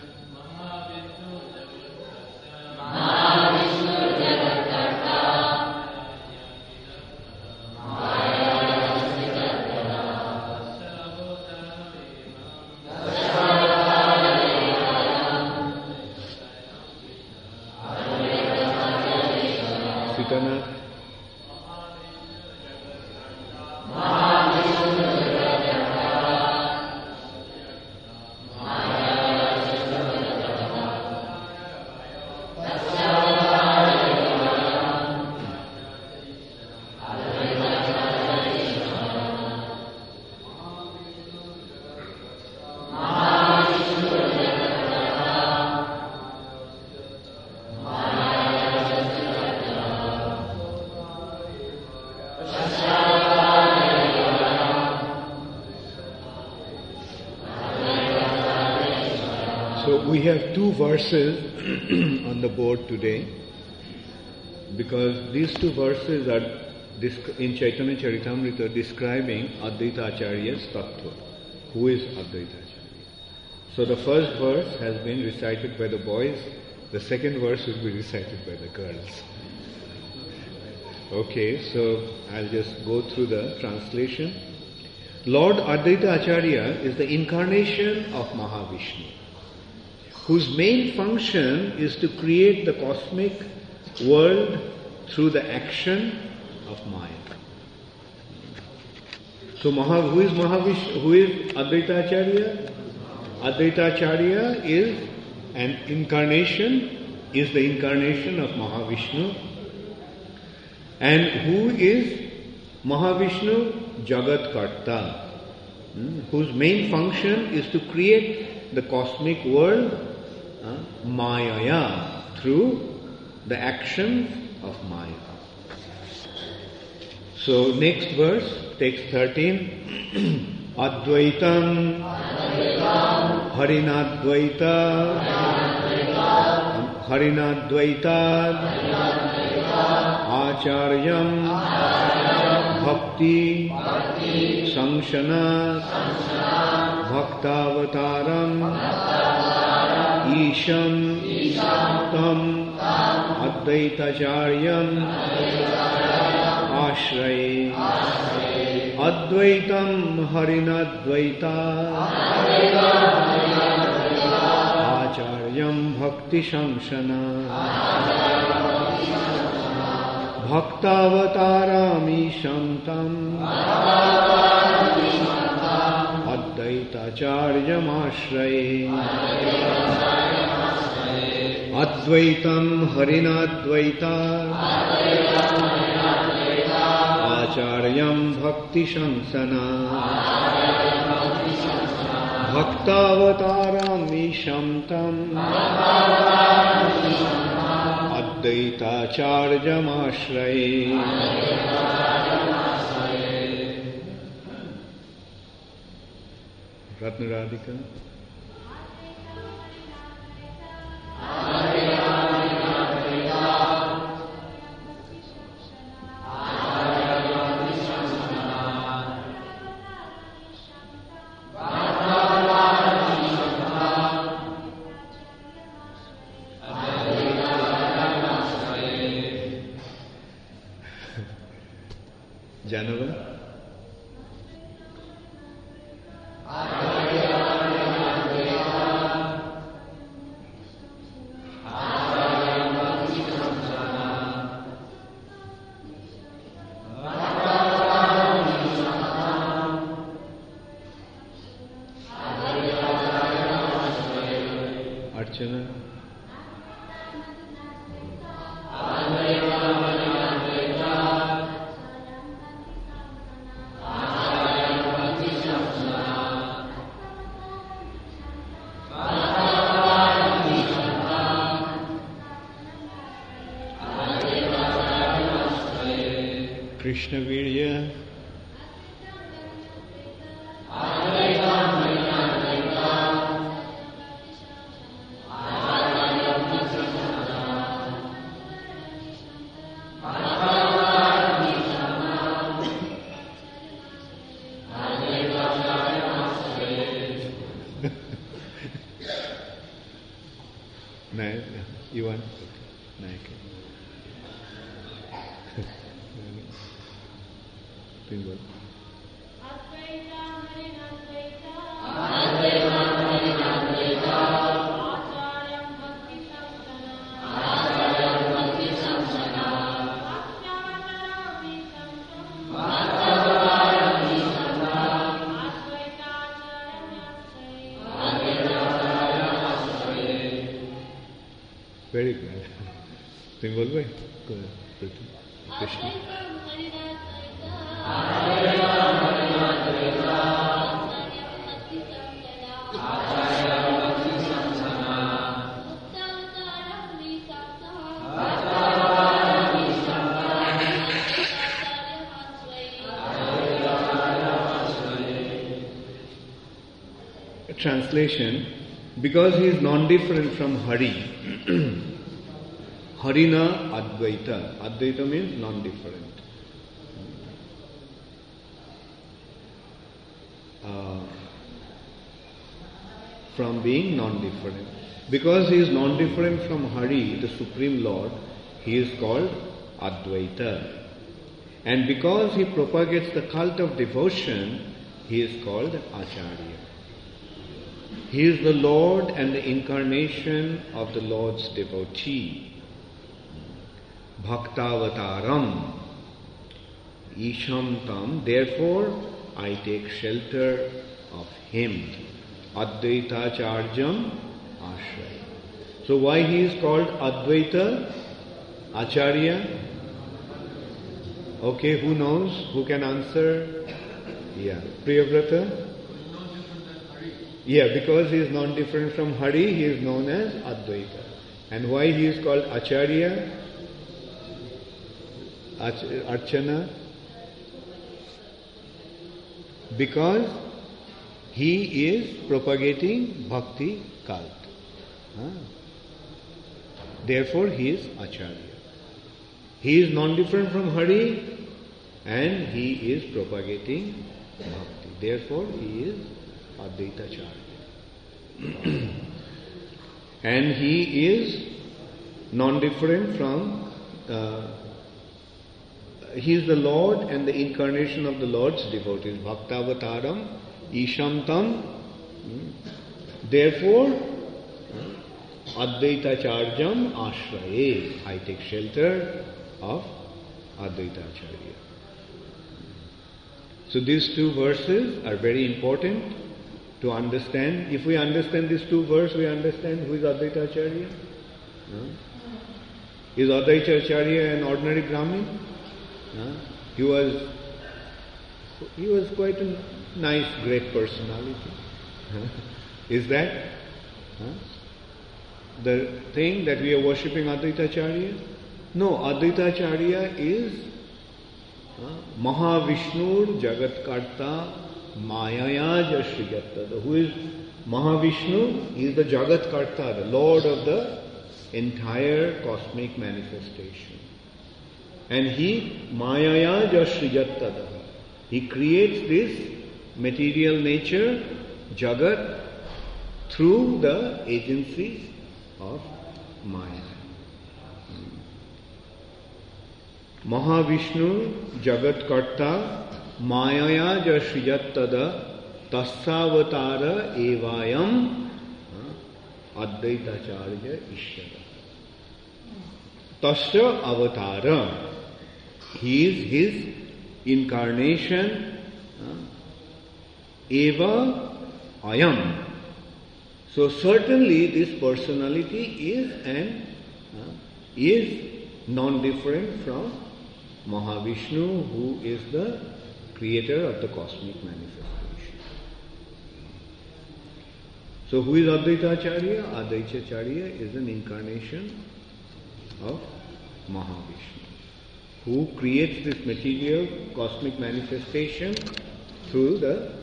Sitanath. So we have two verses on the board today, because these two verses are in Chaitanya Charitamrita describing Advaita Acharya's Tattva. Who is Advaita Acharya? So the first verse has been recited by the boys, the second verse will be recited by the girls. Okay, so I'll just go through the translation. Lord Advaita Acharya is the incarnation of Mahavishnu, whose main function is to create the cosmic world through the action of Maya. So who is Mahavishnu? Who is Advaita Acharya? Advaita Acharya is an incarnation, is the incarnation of Mahavishnu. And who is Mahavishnu? Jagat Karta, whose main function is to create the cosmic world, Mayaya, through the actions of Maya. So next verse, text 13. Advaitam Harinadvaita Harinadvaita Acharyam Bhakti Sanshana Bhaktavataram Isham Tam Advaitacharyam Ashray Advaitam Harinadvaita Acharyam Bhakti Shamshana Bhaktavataram Isham Advaitacharyam Ashray Advaitam Harinadvaita Acharyam Bhakti Shansana Bhaktavataram Ishamtam Advaitacharyam Ashray. Ratna Radhika. Janava. Archana. Krishna Virya. Nayak, you want? Nayak. Pinball. Very good. Pinball bhai. Good. Krishna. Translation: because he is non-different from Hari, Harina Advaita. Advaita means non-different. From being non-different. Because he is non-different from Hari, the Supreme Lord, he is called Advaita. And because he propagates the cult of devotion, he is called Acharya. He is the Lord and the incarnation of the Lord's devotee. Bhaktavataram Isham Tam, therefore I take shelter of him. Advaita Charjam Ashray. So why he is called Advaita Acharya? Okay, who knows? Who can answer? Yeah. Priyavrata? Yeah, because he is non-different from Hari, he is known as Advaita. And why he is called Acharya? Archana? Because he is propagating Bhakti Cult. Therefore he is Acharya. He is non-different from Hari and he is propagating Bhakti. Therefore he is Advaita Acharya. And he is non-different from, he is the Lord and the incarnation of the Lord's devotees. Bhaktavataram Ishamtam. Therefore, Advaita Charjam Ashraye. I take shelter of Advaita Acharya. So these two verses are very important to understand. If we understand these two verses, we understand who is Advaita Acharya. Is Advaita Acharya an ordinary Brahmin? He was quite a nice, great personality. Is that the thing that we are worshipping Advaita Acharya? No, Advaita Acharya is Mahavishnu Jagatkarta Mayaya Jasrijatta. Who is Mahavishnu? He is the Jagatkarta, the Lord of the entire cosmic manifestation. And he Mayaya Jasrijatta. He creates this material nature, Jagat, through the agencies of Maya. Mahavishnu Jagatkarta Mayaya Jasrijatta Tassavatara Evayam Advaita Acharya Ishvara. Tasya Avatara. He is his incarnation. Eva Ayam. So certainly this personality is non-different from Mahavishnu, who is the creator of the cosmic manifestation. So who is Advaita Acharya? Advaita Acharya is an incarnation of Mahavishnu, who creates this material cosmic manifestation through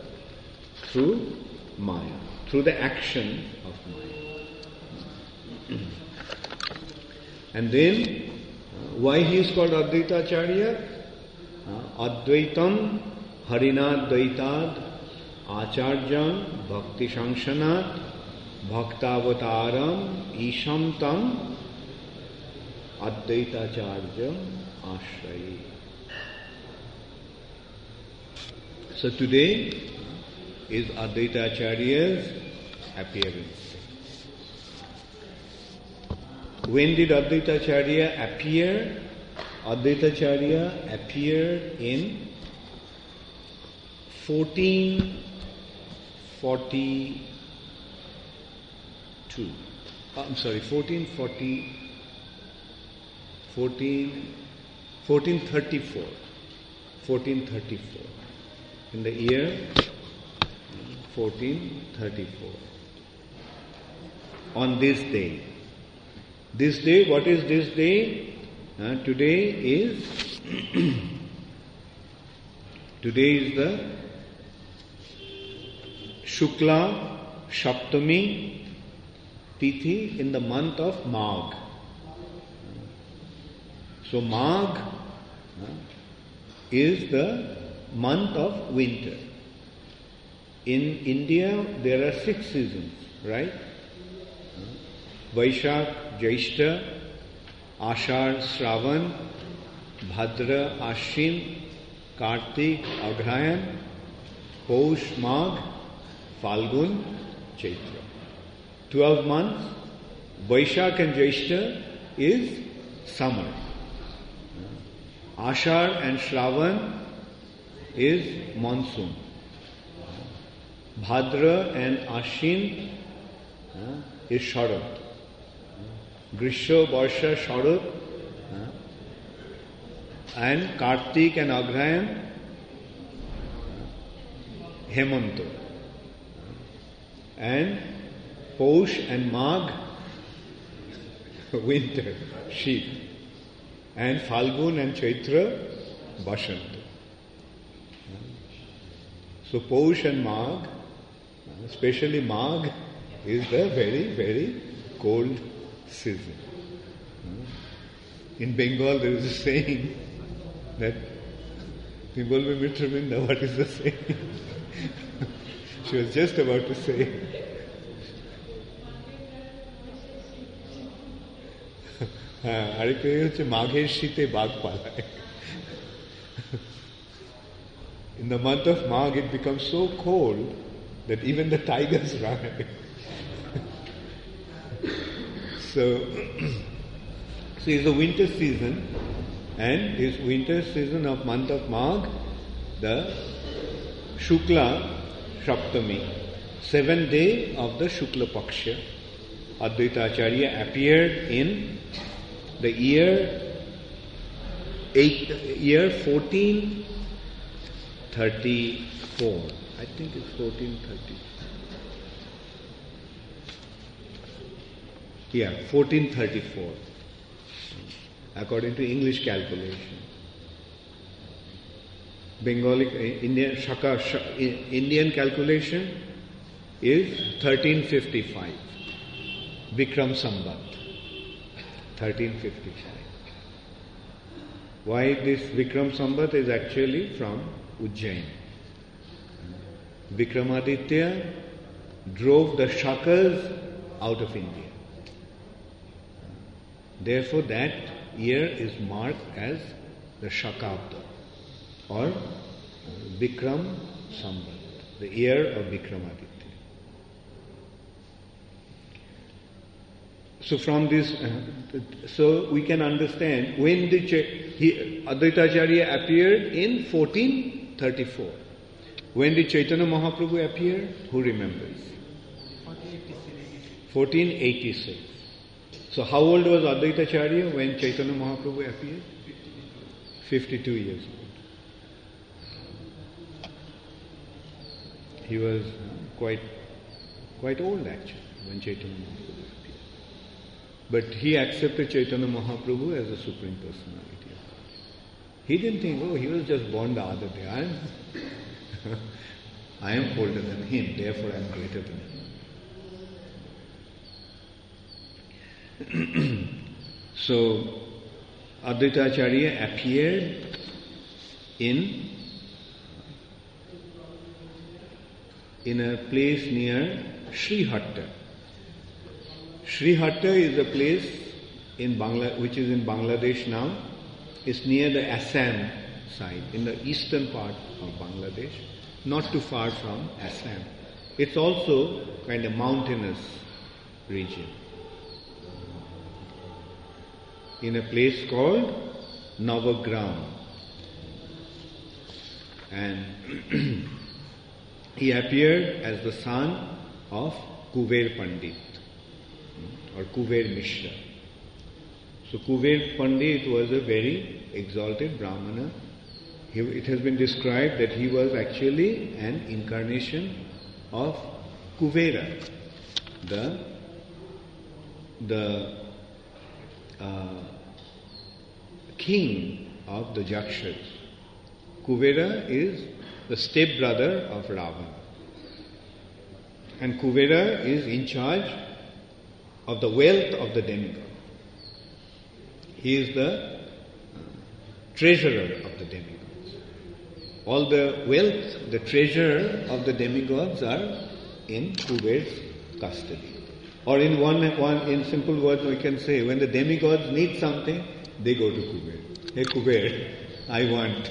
Maya, through the action of Maya. And then, why he is called Advaita Acharya? Advaitam Harinadvaitad Acharyam Bhakti Shangshanat Bhaktavataram Isham Tam Advaita Acharyam Ashrayi. So today is Advaita Acharya's appearance. When did Advaita Acharya appear? Advaita Acharya appeared in 1442. 1434. 1434. In the year 1434. On this day. This day, what is this day? Today is the Shukla Shaptami Tithi in the month of Magh. So Magh is the month of winter. In India, there are 6 seasons, right? Vaishakh, Jaishtha, Ashar, Shravan, Bhadra, Ashwin, Kartik, Agrayan, Poush, Magh, Falgun, Chaitra. 12 months. Vaishakh and Jaishtha is summer. Ashar and Shravan is monsoon. Bhadra and Ashwin is Sharad. Grisha, Varsha, Sharad, and Kartik and Agrayan Hemanta. And Paush and Magh, winter, sheep. And Falgun and Chaitra, Basanta. So Paush and Magh, especially Magh, is the very, very cold season. In Bengal there is a saying that people will Mitra Vrinda, what is the saying? She was just about to say. আরেকটা হচ্ছে মাঘের শীতে বাঘ পালায়. In the month of Magh it becomes so cold that even the tigers run away. So it's the winter season, and this winter season of month of Magh, the Shukla Saptami, 7th day of the Shukla Paksha, Advaita Acharya appeared in the year 1434. I think it's 1430. Yeah, 1434. According to English calculation. Bengali, Indian calculation is 1355. Vikram Sambat. 1355. Why this Vikram Sambat is actually from Ujjain. Vikramaditya drove the Shakas out of India. Therefore that year is marked as the Shakabda or Vikram Sambat, the year of Vikramaditya. So from this, so we can understand when Advaita Acharya appeared in 1434. When did Chaitanya Mahaprabhu appear? Who remembers? 1486. So how old was Advaita Acharya when Chaitanya Mahaprabhu appeared? 52 years old. He was quite old actually when Chaitanya Mahaprabhu appeared. But he accepted Chaitanya Mahaprabhu as the Supreme Personality of God. He didn't think, oh, he was just born the other day. I am older than him, therefore I am greater than him. So, Advaita Acharya appeared in a place near Srihatta. Srihatta is a place in which is in Bangladesh now. It's near the Assam side, in the eastern part of Bangladesh, not too far from Assam. It's also kind of mountainous region. In a place called Navagram. And he appeared as the son of Kuber Pandit or Kuber Mishra. So Kuber Pandit was a very exalted Brahmana. It has been described that he was actually an incarnation of Kuvera, the king of the Jakshas. Kuvera is the stepbrother of Ravana. And Kuvera is in charge of the wealth of the demigod. He is the treasurer of the demigods. All the wealth, the treasure of the demigods are in Kuber's custody. Or in in simple words we can say, when the demigods need something, they go to Kuber. Hey Kuber, I want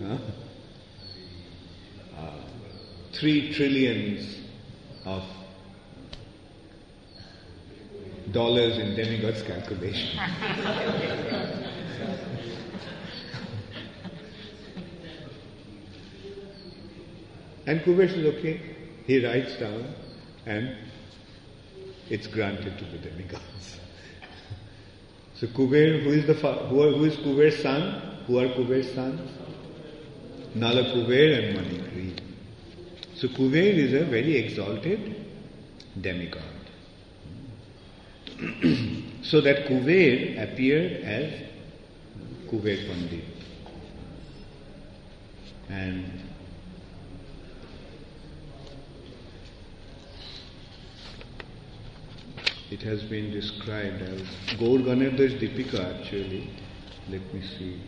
3 trillions of dollars in demigods calculation. And Kuber says, okay. He writes down and it's granted to the demigods. So Kuber, who is Kuber's son? Who are Kuber's sons? Nala Kuber and Manikri. So Kuber is a very exalted demigod. So that Kuber appeared as Kuber Pandit. And it has been described as Gaur Ganadhar's Deepika actually. Let me see.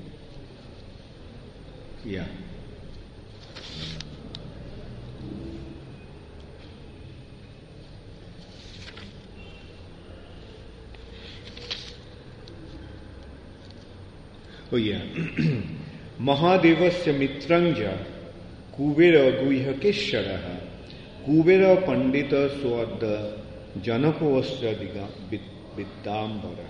Yeah. Oh yeah. Mahadevasya mitranja Kubera guihakesharaha Kubera pandita swadda janakavasya vidyambara.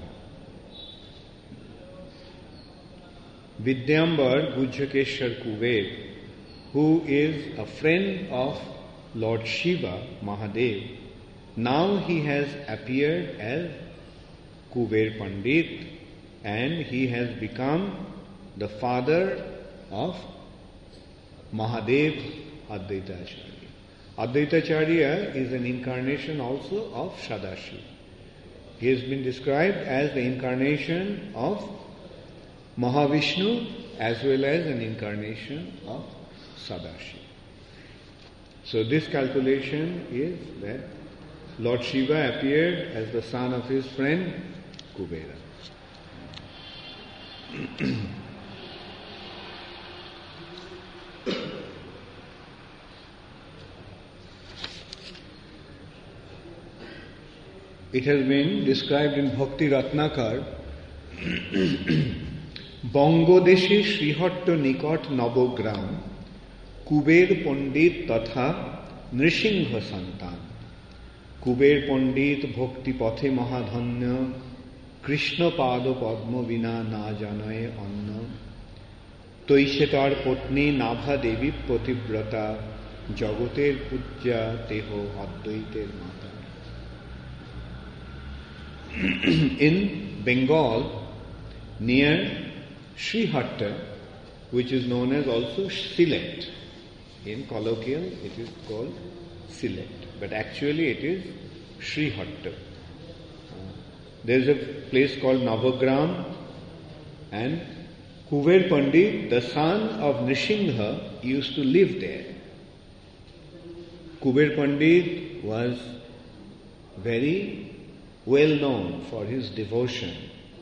Vidyambar Gujhakeshwar Kuber, who is a friend of Lord Shiva, Mahadev, now he has appeared as Kuber Pandit and he has become the father of Mahadev Advaita Acharya. Advaita Acharya is an incarnation also of Sadashiva. He has been described as the incarnation of Mahavishnu as well as an incarnation of Sadashiva. So this calculation is that Lord Shiva appeared as the son of his friend Kubera. It has been described in Bhakti Ratnakar Bangodeshe Srihatta Nikot Navogram Kuber Pandit Tatha Nrishingha Santan Kuber Pandit Bhakti Pathe Mahadhanya Krishna Pada Padma Vina Na Janaye Anna Toishetar Potni Nabha Devi Pativrata Jagoter Pujya Teho Advaiter Mata. In Bengal, near Srihatta, which is known as also Sylhet. In colloquial, it is called Sylhet, but actually it is Srihatta. There is a place called Navagram, and Kuber Pandit, the son of Nrishingha, used to live there. Kuber Pandit was very well known for his devotion.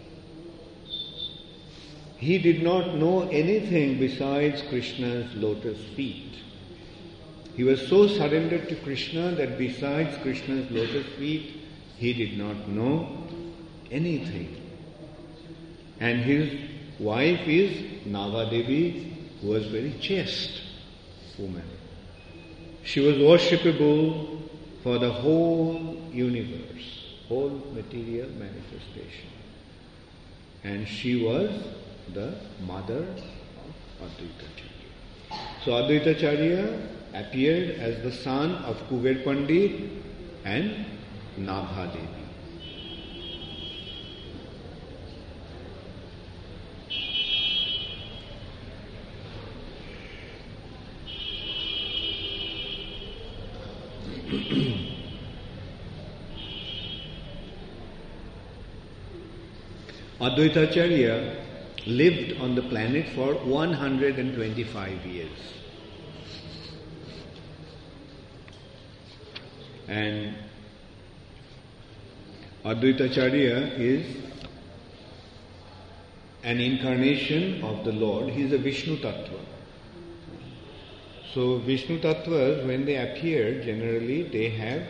He did not know anything besides Krishna's lotus feet. He was so surrendered to Krishna that besides Krishna's lotus feet, he did not know anything. And his wife is Navadevi, who was very chaste woman. She was worshipable for the whole universe, whole material manifestation. And she was the mother of Advaita Acharya. So Advaita Acharya appeared as the son of Kuber Pandit and Nabha Devi. Advaita Acharya lived on the planet for 125 years. And Advaita Acharya is an incarnation of the Lord. He is a Vishnu Tattva. So Vishnu Tattvas, when they appear, generally they have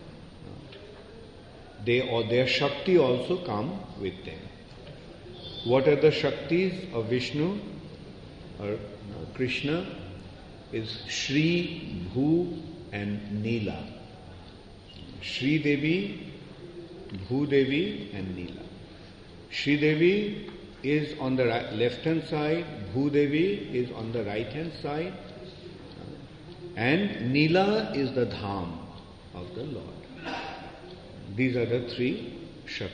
their Shakti also come with them. What are the Shaktis of Vishnu or Krishna? Is Shri, Bhu and Neela. Shri Devi, Bhu Devi and Neela. Shri Devi is on the left hand side, Bhu Devi is on the right hand side, and Neela is the Dham of the Lord. These are the three Shaktis.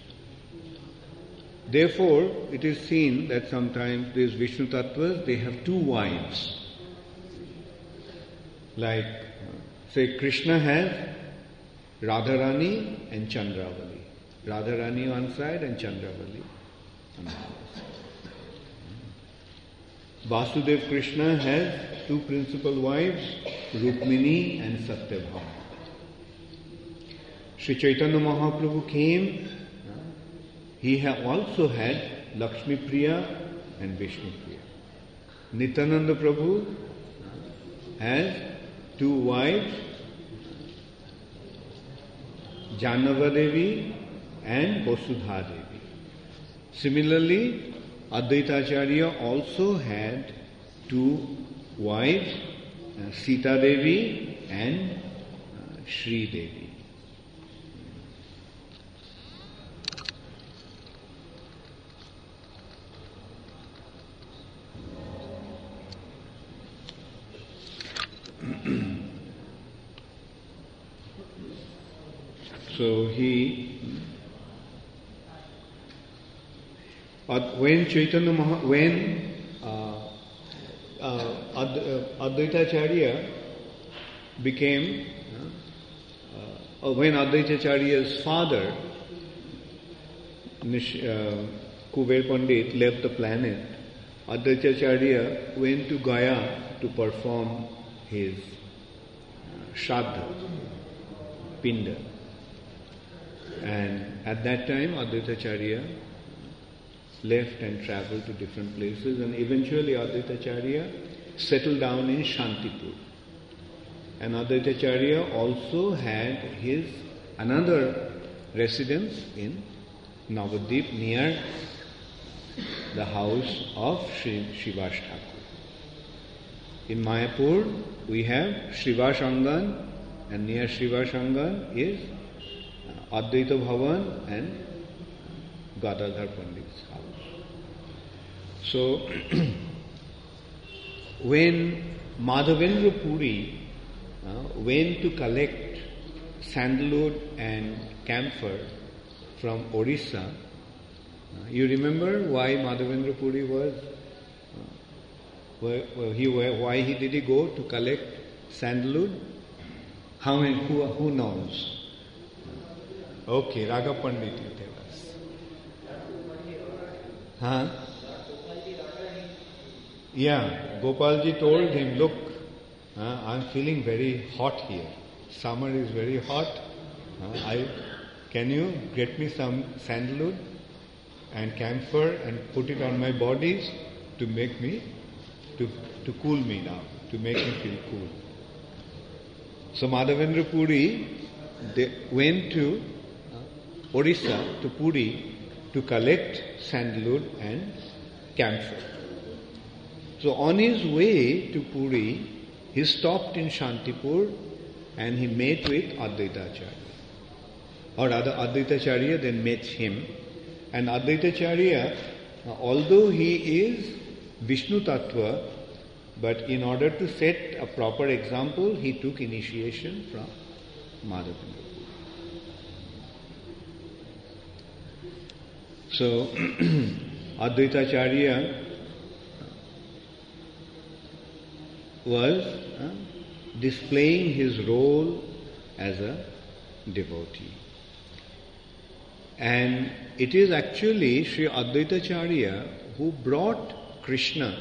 Therefore, it is seen that sometimes these Vishnu Tattvas, they have two wives. Like, say Krishna has Radharani and Chandravali. Radharani one side and Chandravali on the other side. Vasudev Krishna has two principal wives, Rukmini and Satyabhama. Sri Chaitanya Mahaprabhu came, he also had Lakshmi Priya and Vishnu Priya. Nityananda Prabhu has two wives, Janava Devi and Vasudha Devi. Similarly, Advaita Acharya also had two wives, Sita Devi and Sri Devi. So when Chaitanya Advaita Acharya became, when Advaita Acharya's father, Kuber Pandit, left the planet, Advaita Acharya went to Gaya to perform his Shraddha, Pinda. And at that time, Advaita Acharya left and traveled to different places, and eventually Advaita Acharya settled down in Shantipur. And Advaita Acharya also had his another residence in Navadvip near the house of Sri Srivas Thakur. In Mayapur, we have Srivas Angan, and near Srivas Angan is Advaita Bhavan and Gadadhar Pandit's house. So, when Madhavendra Puri went to collect sandalwood and camphor from Orissa, you remember why Madhavendra Puri was, why did he go to collect sandalwood? How many, who knows? Okay, Raghav Pandit, you tell us. Huh? Yeah, Gopalji told him, look, I'm feeling very hot here. Summer is very hot. Can you get me some sandalwood and camphor and put it on my body to make me, to cool me down, to make me feel cool. So Madhavendra Puri, they went to Orissa, to Puri, to collect sandalwood and camphor. So on his way to Puri, he stopped in Shantipur and he met with Advaita Acharya. Or rather, Advaita Acharya then met him. And Advaita Acharya, although he is Vishnu Tattva, but in order to set a proper example, he took initiation from Madhavendra. So, Advaita Acharya was displaying his role as a devotee. And it is actually Sri Advaita Acharya who brought Krishna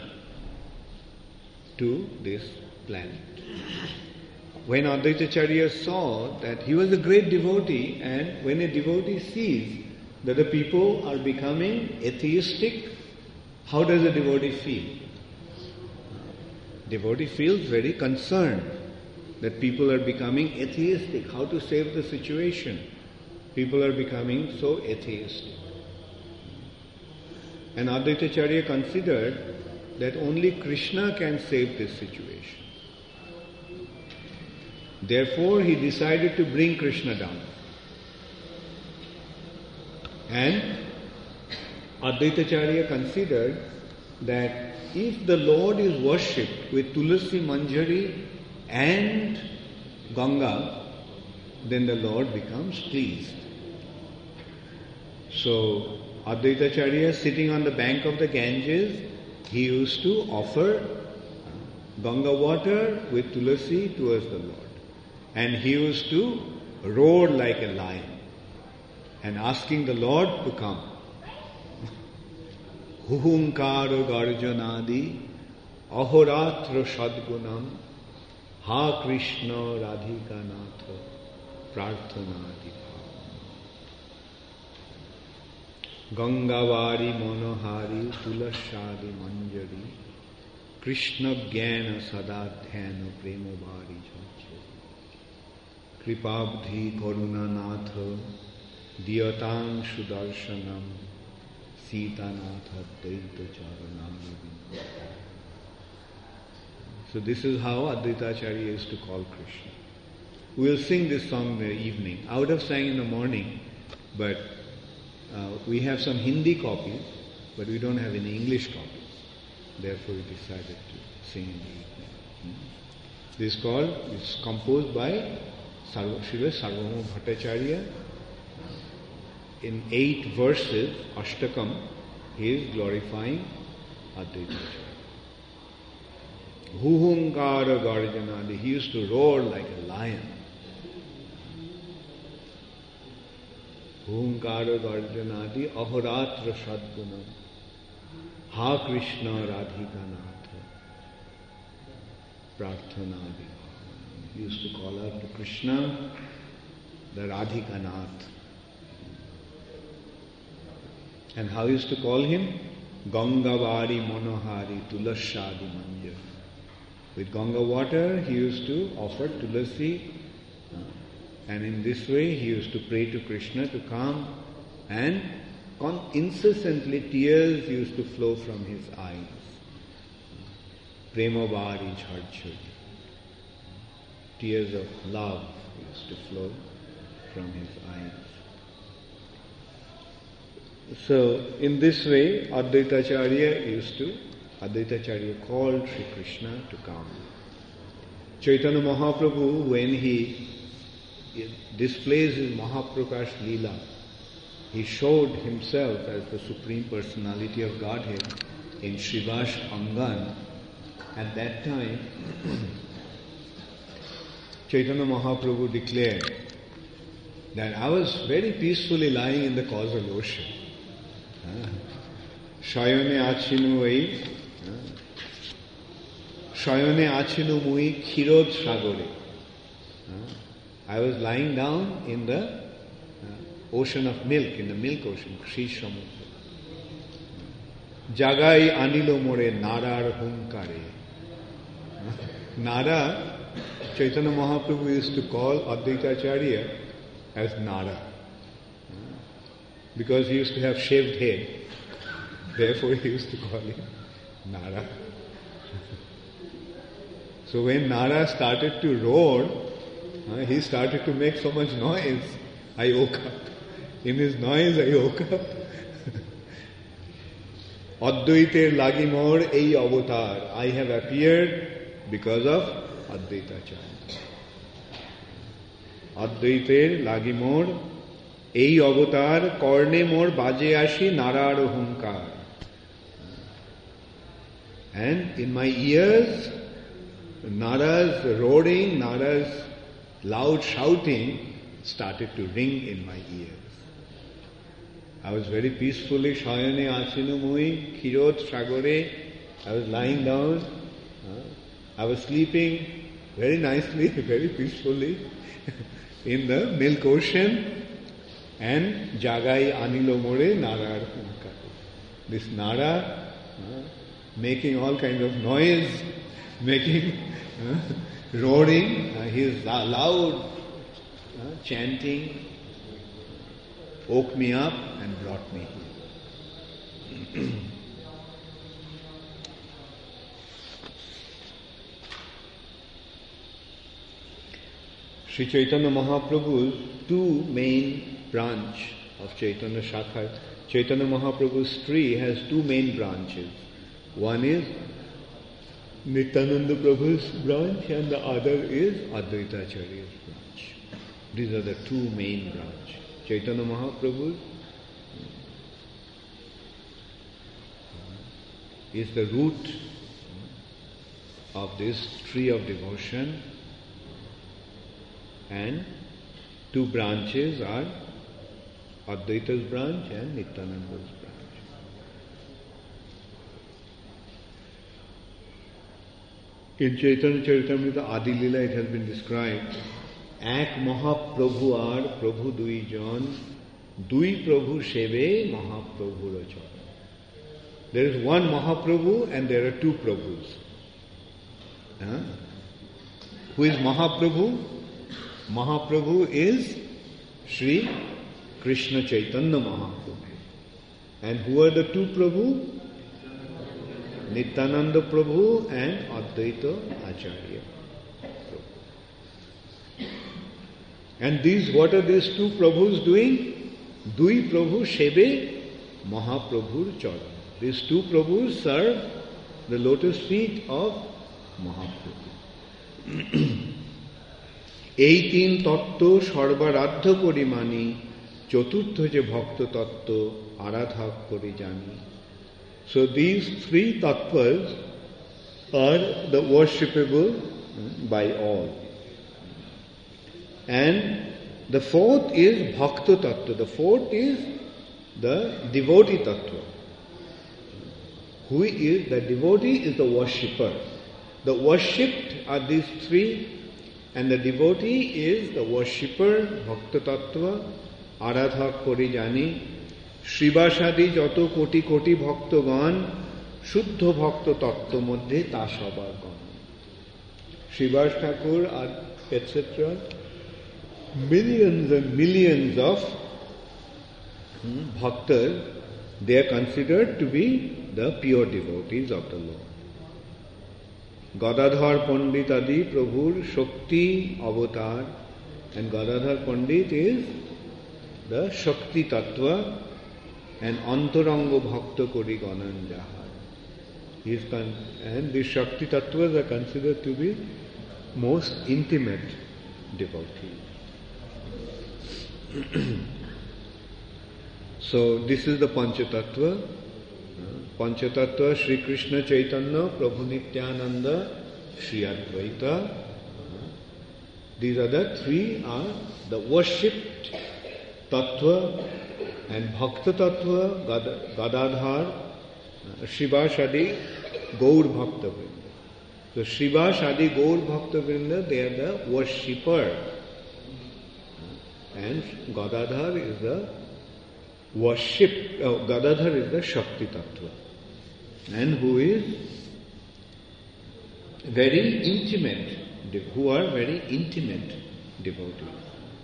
to this planet. When Advaita Acharya saw that he was a great devotee, and when a devotee sees that the people are becoming atheistic, how does a devotee feel? Devotee feels very concerned that people are becoming atheistic. How to save the situation? People are becoming so atheistic. And Advaita Acharya considered that only Krishna can save this situation. Therefore, he decided to bring Krishna down. And Advaita Acharya considered that if the Lord is worshipped with Tulasi Manjari and Ganga, then the Lord becomes pleased. So, Advaita Acharya, sitting on the bank of the Ganges, he used to offer Ganga water with tulasi towards the Lord. And he used to roar like a lion and asking the Lord to come. Huhunkara garjanadi ahoratra sadgunam ha Krishna radhika natha prarthanadi bhavam. Gangavari monohari tulasadi manjari Krishna jnana sadadhyana premabari jhache Kripabdhi karuna natha diyatang sudarshanam Sita natha daita charanam. So this is how Advaita Acharya used to call Krishna. We will sing this song in the evening. I would have sang in the morning, but we have some Hindi copies, but we don't have any English copies. Therefore we decided to sing in the evening. This is composed by Srila Sarvabhauma Bhattacharya. In 8 verses, Ashtakam, he is glorifying Advaita Acharya. Huhunkara garjanadi, he used to roar like a lion. Huhunkara garjanadi ahoratra sadgunam ha Krishna radhika natha prarthanadi. He used to call out to Krishna, the Radhika Nath. And how he used to call him? Gangavari monohari tulashadi manjar. With Ganga water he used to offer tulasi, and in this way he used to pray to Krishna to come, and incessantly tears used to flow from his eyes. Premavari jharchari. Tears of love used to flow from his eyes. So, in this way, Advaita Acharya called Sri Krishna to come. Chaitanya Mahaprabhu, when he displays his Mahaprakash Leela, he showed himself as the Supreme Personality of Godhead in Srivas Angan. At that time, Chaitanya Mahaprabhu declared that I was very peacefully lying in the causal ocean. Shayone achinu mui khirod sagore. I was lying down in the ocean of milk, in the milk ocean, Kshir Samudra. Jagai anilo more narar hunkare. Nara, Chaitanya Mahaprabhu used to call Advaita Acharya as Nara. Because he used to have shaved head. Therefore he used to call him Nara. So when Nara started to roar, he started to make so much noise. I woke up. In his noise I woke up. Advaiter lagi mor ei avatar. I have appeared because of Advaita Acharya. Advaiter lagi mor ei avatar korne mor baje ashi narar hunkar. And in my ears, Nara's roaring, Nara's loud shouting started to ring in my ears. I was very peacefully, Shayane achinu mui, khirot sagore. I was lying down. I was sleeping very nicely, very peacefully in the milk ocean. And jagai anilo more narar hunkar. This Nara making all kinds of noise, making roaring, his loud chanting woke me up and brought me here. Sri Chaitanya Mahaprabhu's two main branch of Chaitanya Shakha. Chaitanya Mahaprabhu's tree has two main branches. One is Nityananda Prabhu's branch and the other is Advaita Acharya's branch. These are the two main branches. Chaitanya Mahaprabhu is the root of this tree of devotion, and two branches are Advaita's branch and Nityananda's branch. In Chaitanya Charitamrita Adi Lila it has been described, Ek Mahaprabhu ar Prabhu dui jon, dui Prabhu sheve Mahaprabhu racha. There is one Mahaprabhu and there are two Prabhus. Who is Mahaprabhu? Mahaprabhu is Sri Krishna Chaitanya Mahaprabhu. And who are the two Prabhu? Nityananda Prabhu and Advaita Acharya. And these, what are these two Prabhus doing? Dui Prabhu Shebe Mahaprabhur Chara. These two Prabhus serve the lotus feet of Mahaprabhu. এই তিন তত্ত্ব সর্বারাধ্য করি মানি, চতুর্থ যে ভক্ত তত্ত্ব আরাধা করি জানি. So these three tattvas are the worshipable by all. And the fourth is bhakta tattva. The fourth is the devotee tattva. Who is the devotee? Is the worshipper. The worshipped are these three, and the devotee is the worshipper, bhakta tattva, aradha kori jani. শ্রীবাসাদি যত কোটি কোটি ভক্তগণ শুদ্ধ ভক্ত তত্ত্ব মধ্যে তা সবার গণ. Srivas Thakur etc. Millions and millions of bhaktas, they are considered to be the pure devotees of the Lord. Gadadhar Pandit Adi Prabhur Shakti Avatar, and Gadadhar Pandit is the Shakti Tattva, and Antaranga Bhakta Kori Ganan Jahar. And these Shakti Tattvas are considered to be most intimate devotees. So this is the Panchatattva. Panchatattva Sri Krishna Chaitanya, Prabhu Nityananda, Sri Advaita. These are the three are the worshipped Tattva and Bhakta Tattva, Gadadhar, Srivas Adi, Gaur Bhakta Vrinda. So Srivas Adi, Gaur Bhakta Vrinda, they are the worshipper. And Gadadhar is the worship, Gadadhar is the Shakti Tattva. And who is very intimate, who are very intimate devotees.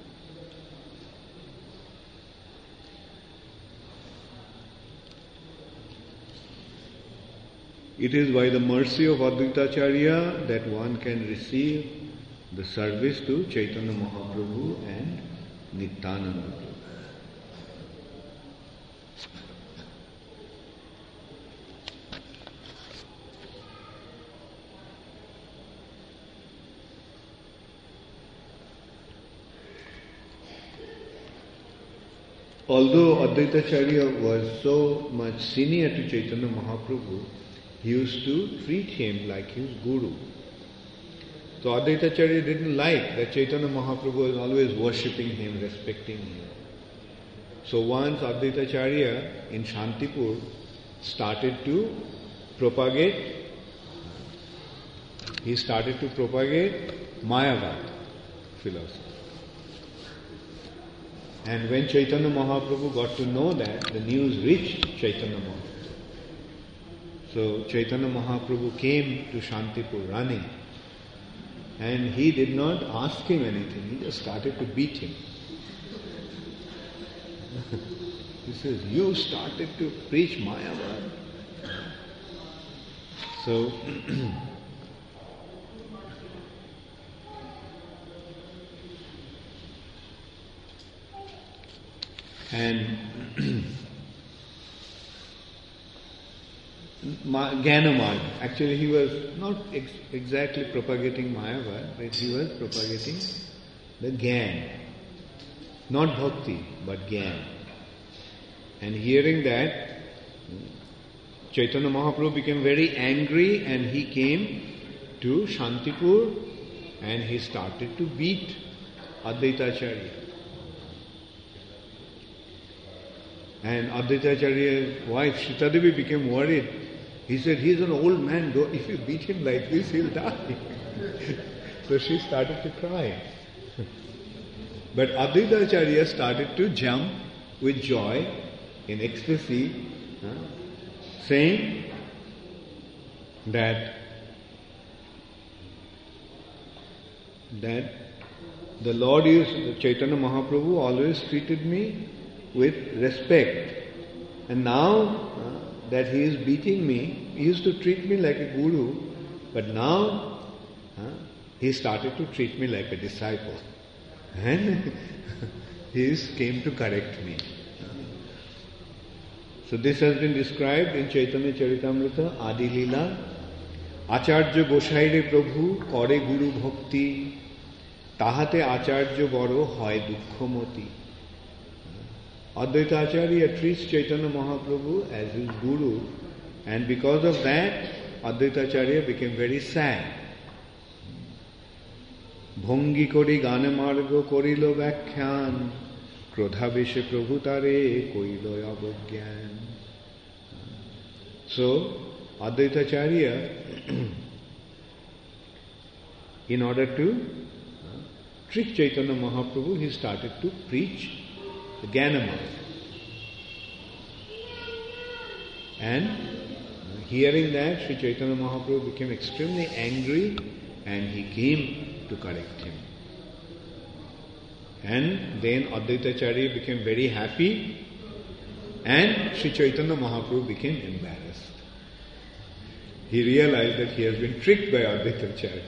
It is by the mercy of Advaita Acharya that one can receive the service to Chaitanya Mahaprabhu and Nityananda Prabhu. Although Advaita Acharya was so much senior to Chaitanya Mahaprabhu, he used to treat him like his guru. So Advaita Acharya didn't like that Chaitanya Mahaprabhu was always worshipping him, respecting him. So once Advaita Acharya in Shantipur started to propagate Mayavad philosophy. And when Chaitanya Mahaprabhu got to know that, the news reached Chaitanya Mahaprabhu. So Chaitanya Mahaprabhu came to Shantipur running, and he did not ask him anything, he just started to beat him. He says, you started to preach Mayavad. So and Jnanamarg, actually he was not exactly propagating Mayavad, but he was propagating the Gyan. Not Bhakti, but Gyan. And hearing that, Chaitanya Mahaprabhu became very angry and he came to Shantipur and he started to beat Advaita Acharya. And Advaita Acharya's wife Sita Devi became worried. He said, he's an old man, if you beat him like this, he'll die. So she started to cry. But Advaita Acharya started to jump with joy, in ecstasy, saying that the Lord Chaitanya Mahaprabhu always treated me with respect. And now that he is beating me, he used to treat me like a guru, but now he started to treat me like a disciple. And he came to correct me. So this has been described in Chaitanya Charitamrita, Adi Leela. Acharya Goshaire Prabhu kore guru bhakti, tahate acharya boro hoy dukkhomati. Advaita Acharya treats Chaitanya Mahaprabhu as his guru, and because of that, Advaita Acharya became very sad. Bhongi kori gane margo korilo vyakhyan, krodhabeshe prabhu tare koilo abogyan. So, Advaita Acharya, in order to trick Chaitanya Mahaprabhu, he started to preach the Jnanamarg. And hearing that, Sri Chaitanya Mahaprabhu became extremely angry and he came to correct him. And then Advaita Acharya became very happy and Sri Chaitanya Mahaprabhu became embarrassed. He realized that he has been tricked by Advaita Acharya.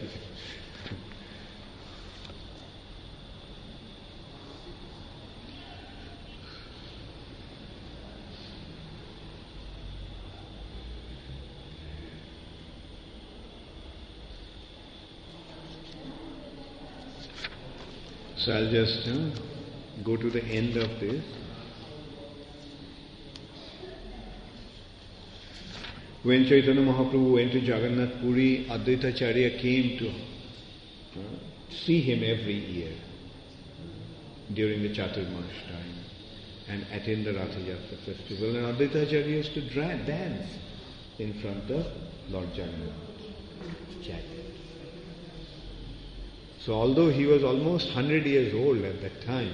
So I'll just go to the end of this. When Chaitanya Mahaprabhu went to Jagannath Puri, Advaita Acharya came to see him every year during the Chaturmash time and attend the Ratha Yatra festival. And Advaita Acharya used to dance in front of Lord Jagannath. So although he was almost 100 years old at that time,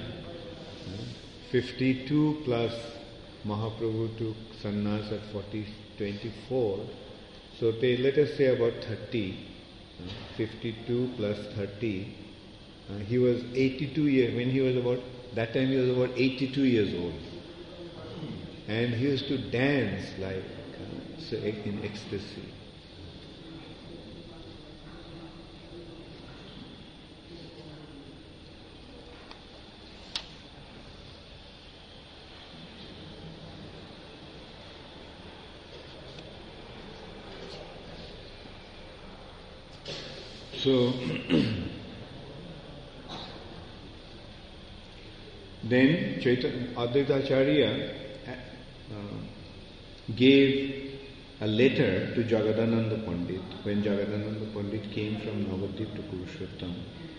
52 plus Mahaprabhu took sannyas at 24, so let us say about 30, 52 plus 30, he was 82 years, when he was about, that time he was about 82 years old. And he used to dance like in ecstasy. So, then Advaita Acharya gave a letter to Jagadananda Pandit when Jagadananda Pandit came from Navadvip to Purushottam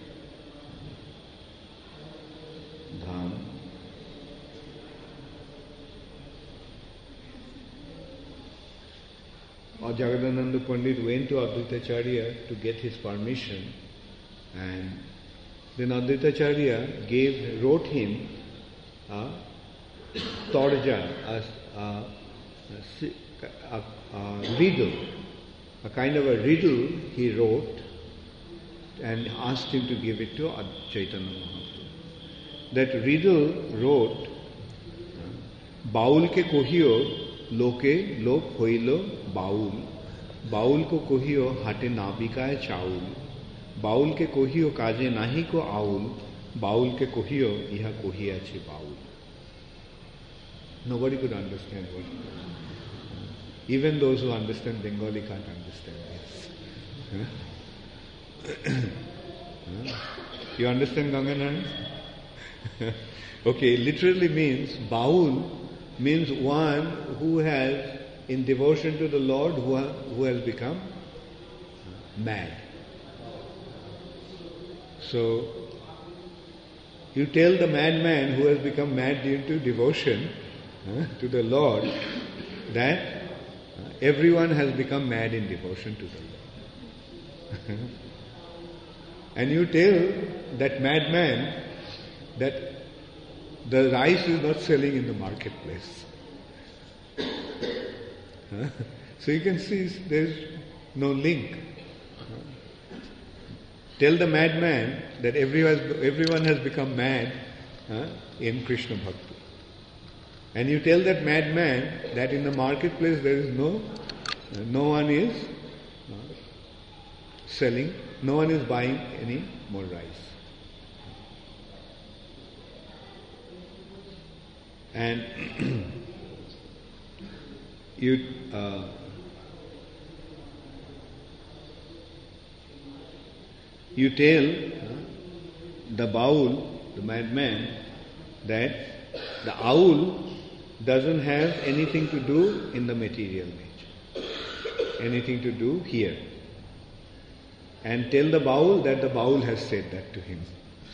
Dham. Jagadananda Pandit went to Advaita Acharya to get his permission, and then Advaita Acharya wrote him a torja, a riddle, a kind of a riddle he wrote and asked him to give it to Chaitanya Mahaprabhu. That riddle wrote, Baul ke kohiyo लोके लोक होइलो bowl, bowl को कोहियो हाटे नाबिकाय चाउल, bowl के कोहियो काजे नाही को owl, bowl के कोहियो इहा कोहिया छे बाउल. Nobody could understand what it was. Even those who understand Bengali can't understand this. You understand Ganganaran? Okay, literally means baul means one who has, in devotion to the Lord, who has become mad. So, you tell the madman who has become mad due to devotion to the Lord that everyone has become mad in devotion to the Lord. And you tell that madman that the rice is not selling in the marketplace. So you can see there is no link. Tell the madman that everyone has become mad in Krishna Bhakti. And you tell that madman that in the marketplace there is no one is selling, no one is buying any more rice. And you tell the baul, the madman, that the owl doesn't have anything to do in the material nature, anything to do here. And tell the baul that the baul has said that to him.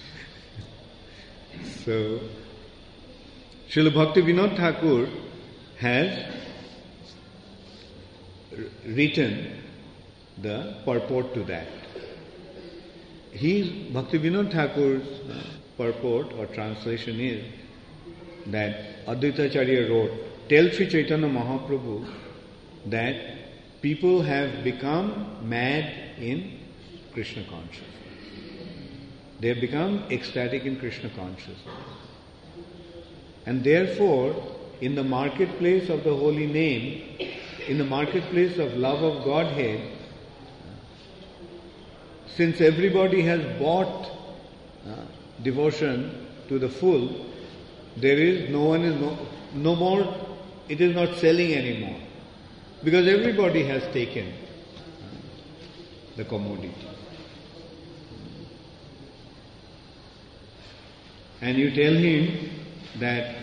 So, Srila Bhaktivinoda Thakur has written the purport to that. Bhaktivinoda Thakur's purport or translation is that Advaita Acharya wrote, tell Sri Chaitanya Mahaprabhu that people have become mad in Krishna consciousness. They have become ecstatic in Krishna consciousness. And therefore, in the marketplace of the holy name, in the marketplace of love of Godhead, since everybody has bought devotion to the full, there is no more, it is not selling anymore. Because everybody has taken the commodity. And you tell him that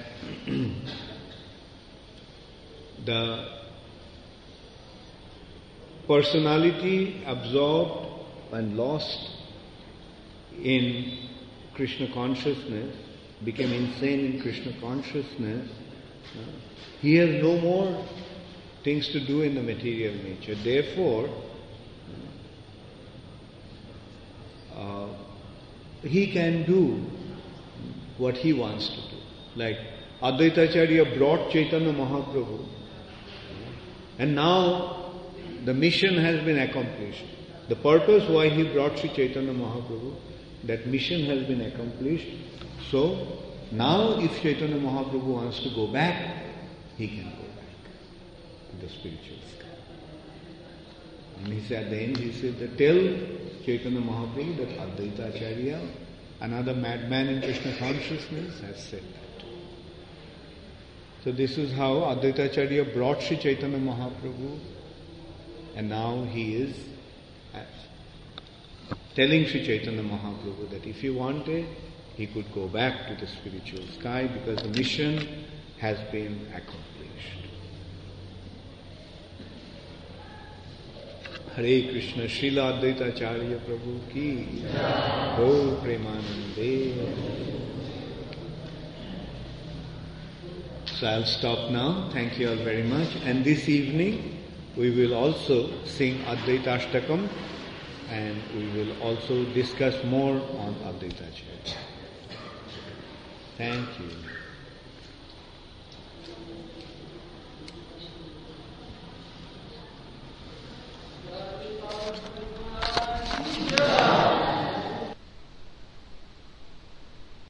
the personality absorbed and lost in Krishna consciousness, became insane in Krishna consciousness, he has no more things to do in the material nature. Therefore, he can do what he wants to do. Like Advaita Acharya brought Chaitanya Mahaprabhu, and now the mission has been accomplished. The purpose why he brought Sri Chaitanya Mahaprabhu, that mission has been accomplished. So now if Chaitanya Mahaprabhu wants to go back, he can go back to the spiritual sky. And he said, at the end he said that tell Chaitanya Mahaprabhu that Advaita Acharya, another madman in Krishna consciousness, has said that. So this is how Advaita Acharya brought Sri Chaitanya Mahaprabhu, and now he is telling Sri Chaitanya Mahaprabhu that if he wanted, he could go back to the spiritual sky because the mission has been accomplished. Hare Krishna, Srila Advaita Acharya Prabhu ki Gaur Premanande. So I'll stop now. Thank you all very much. And this evening we will also sing Advaita Ashtakam, and we will also discuss more on Advaita Acharya. Thank you.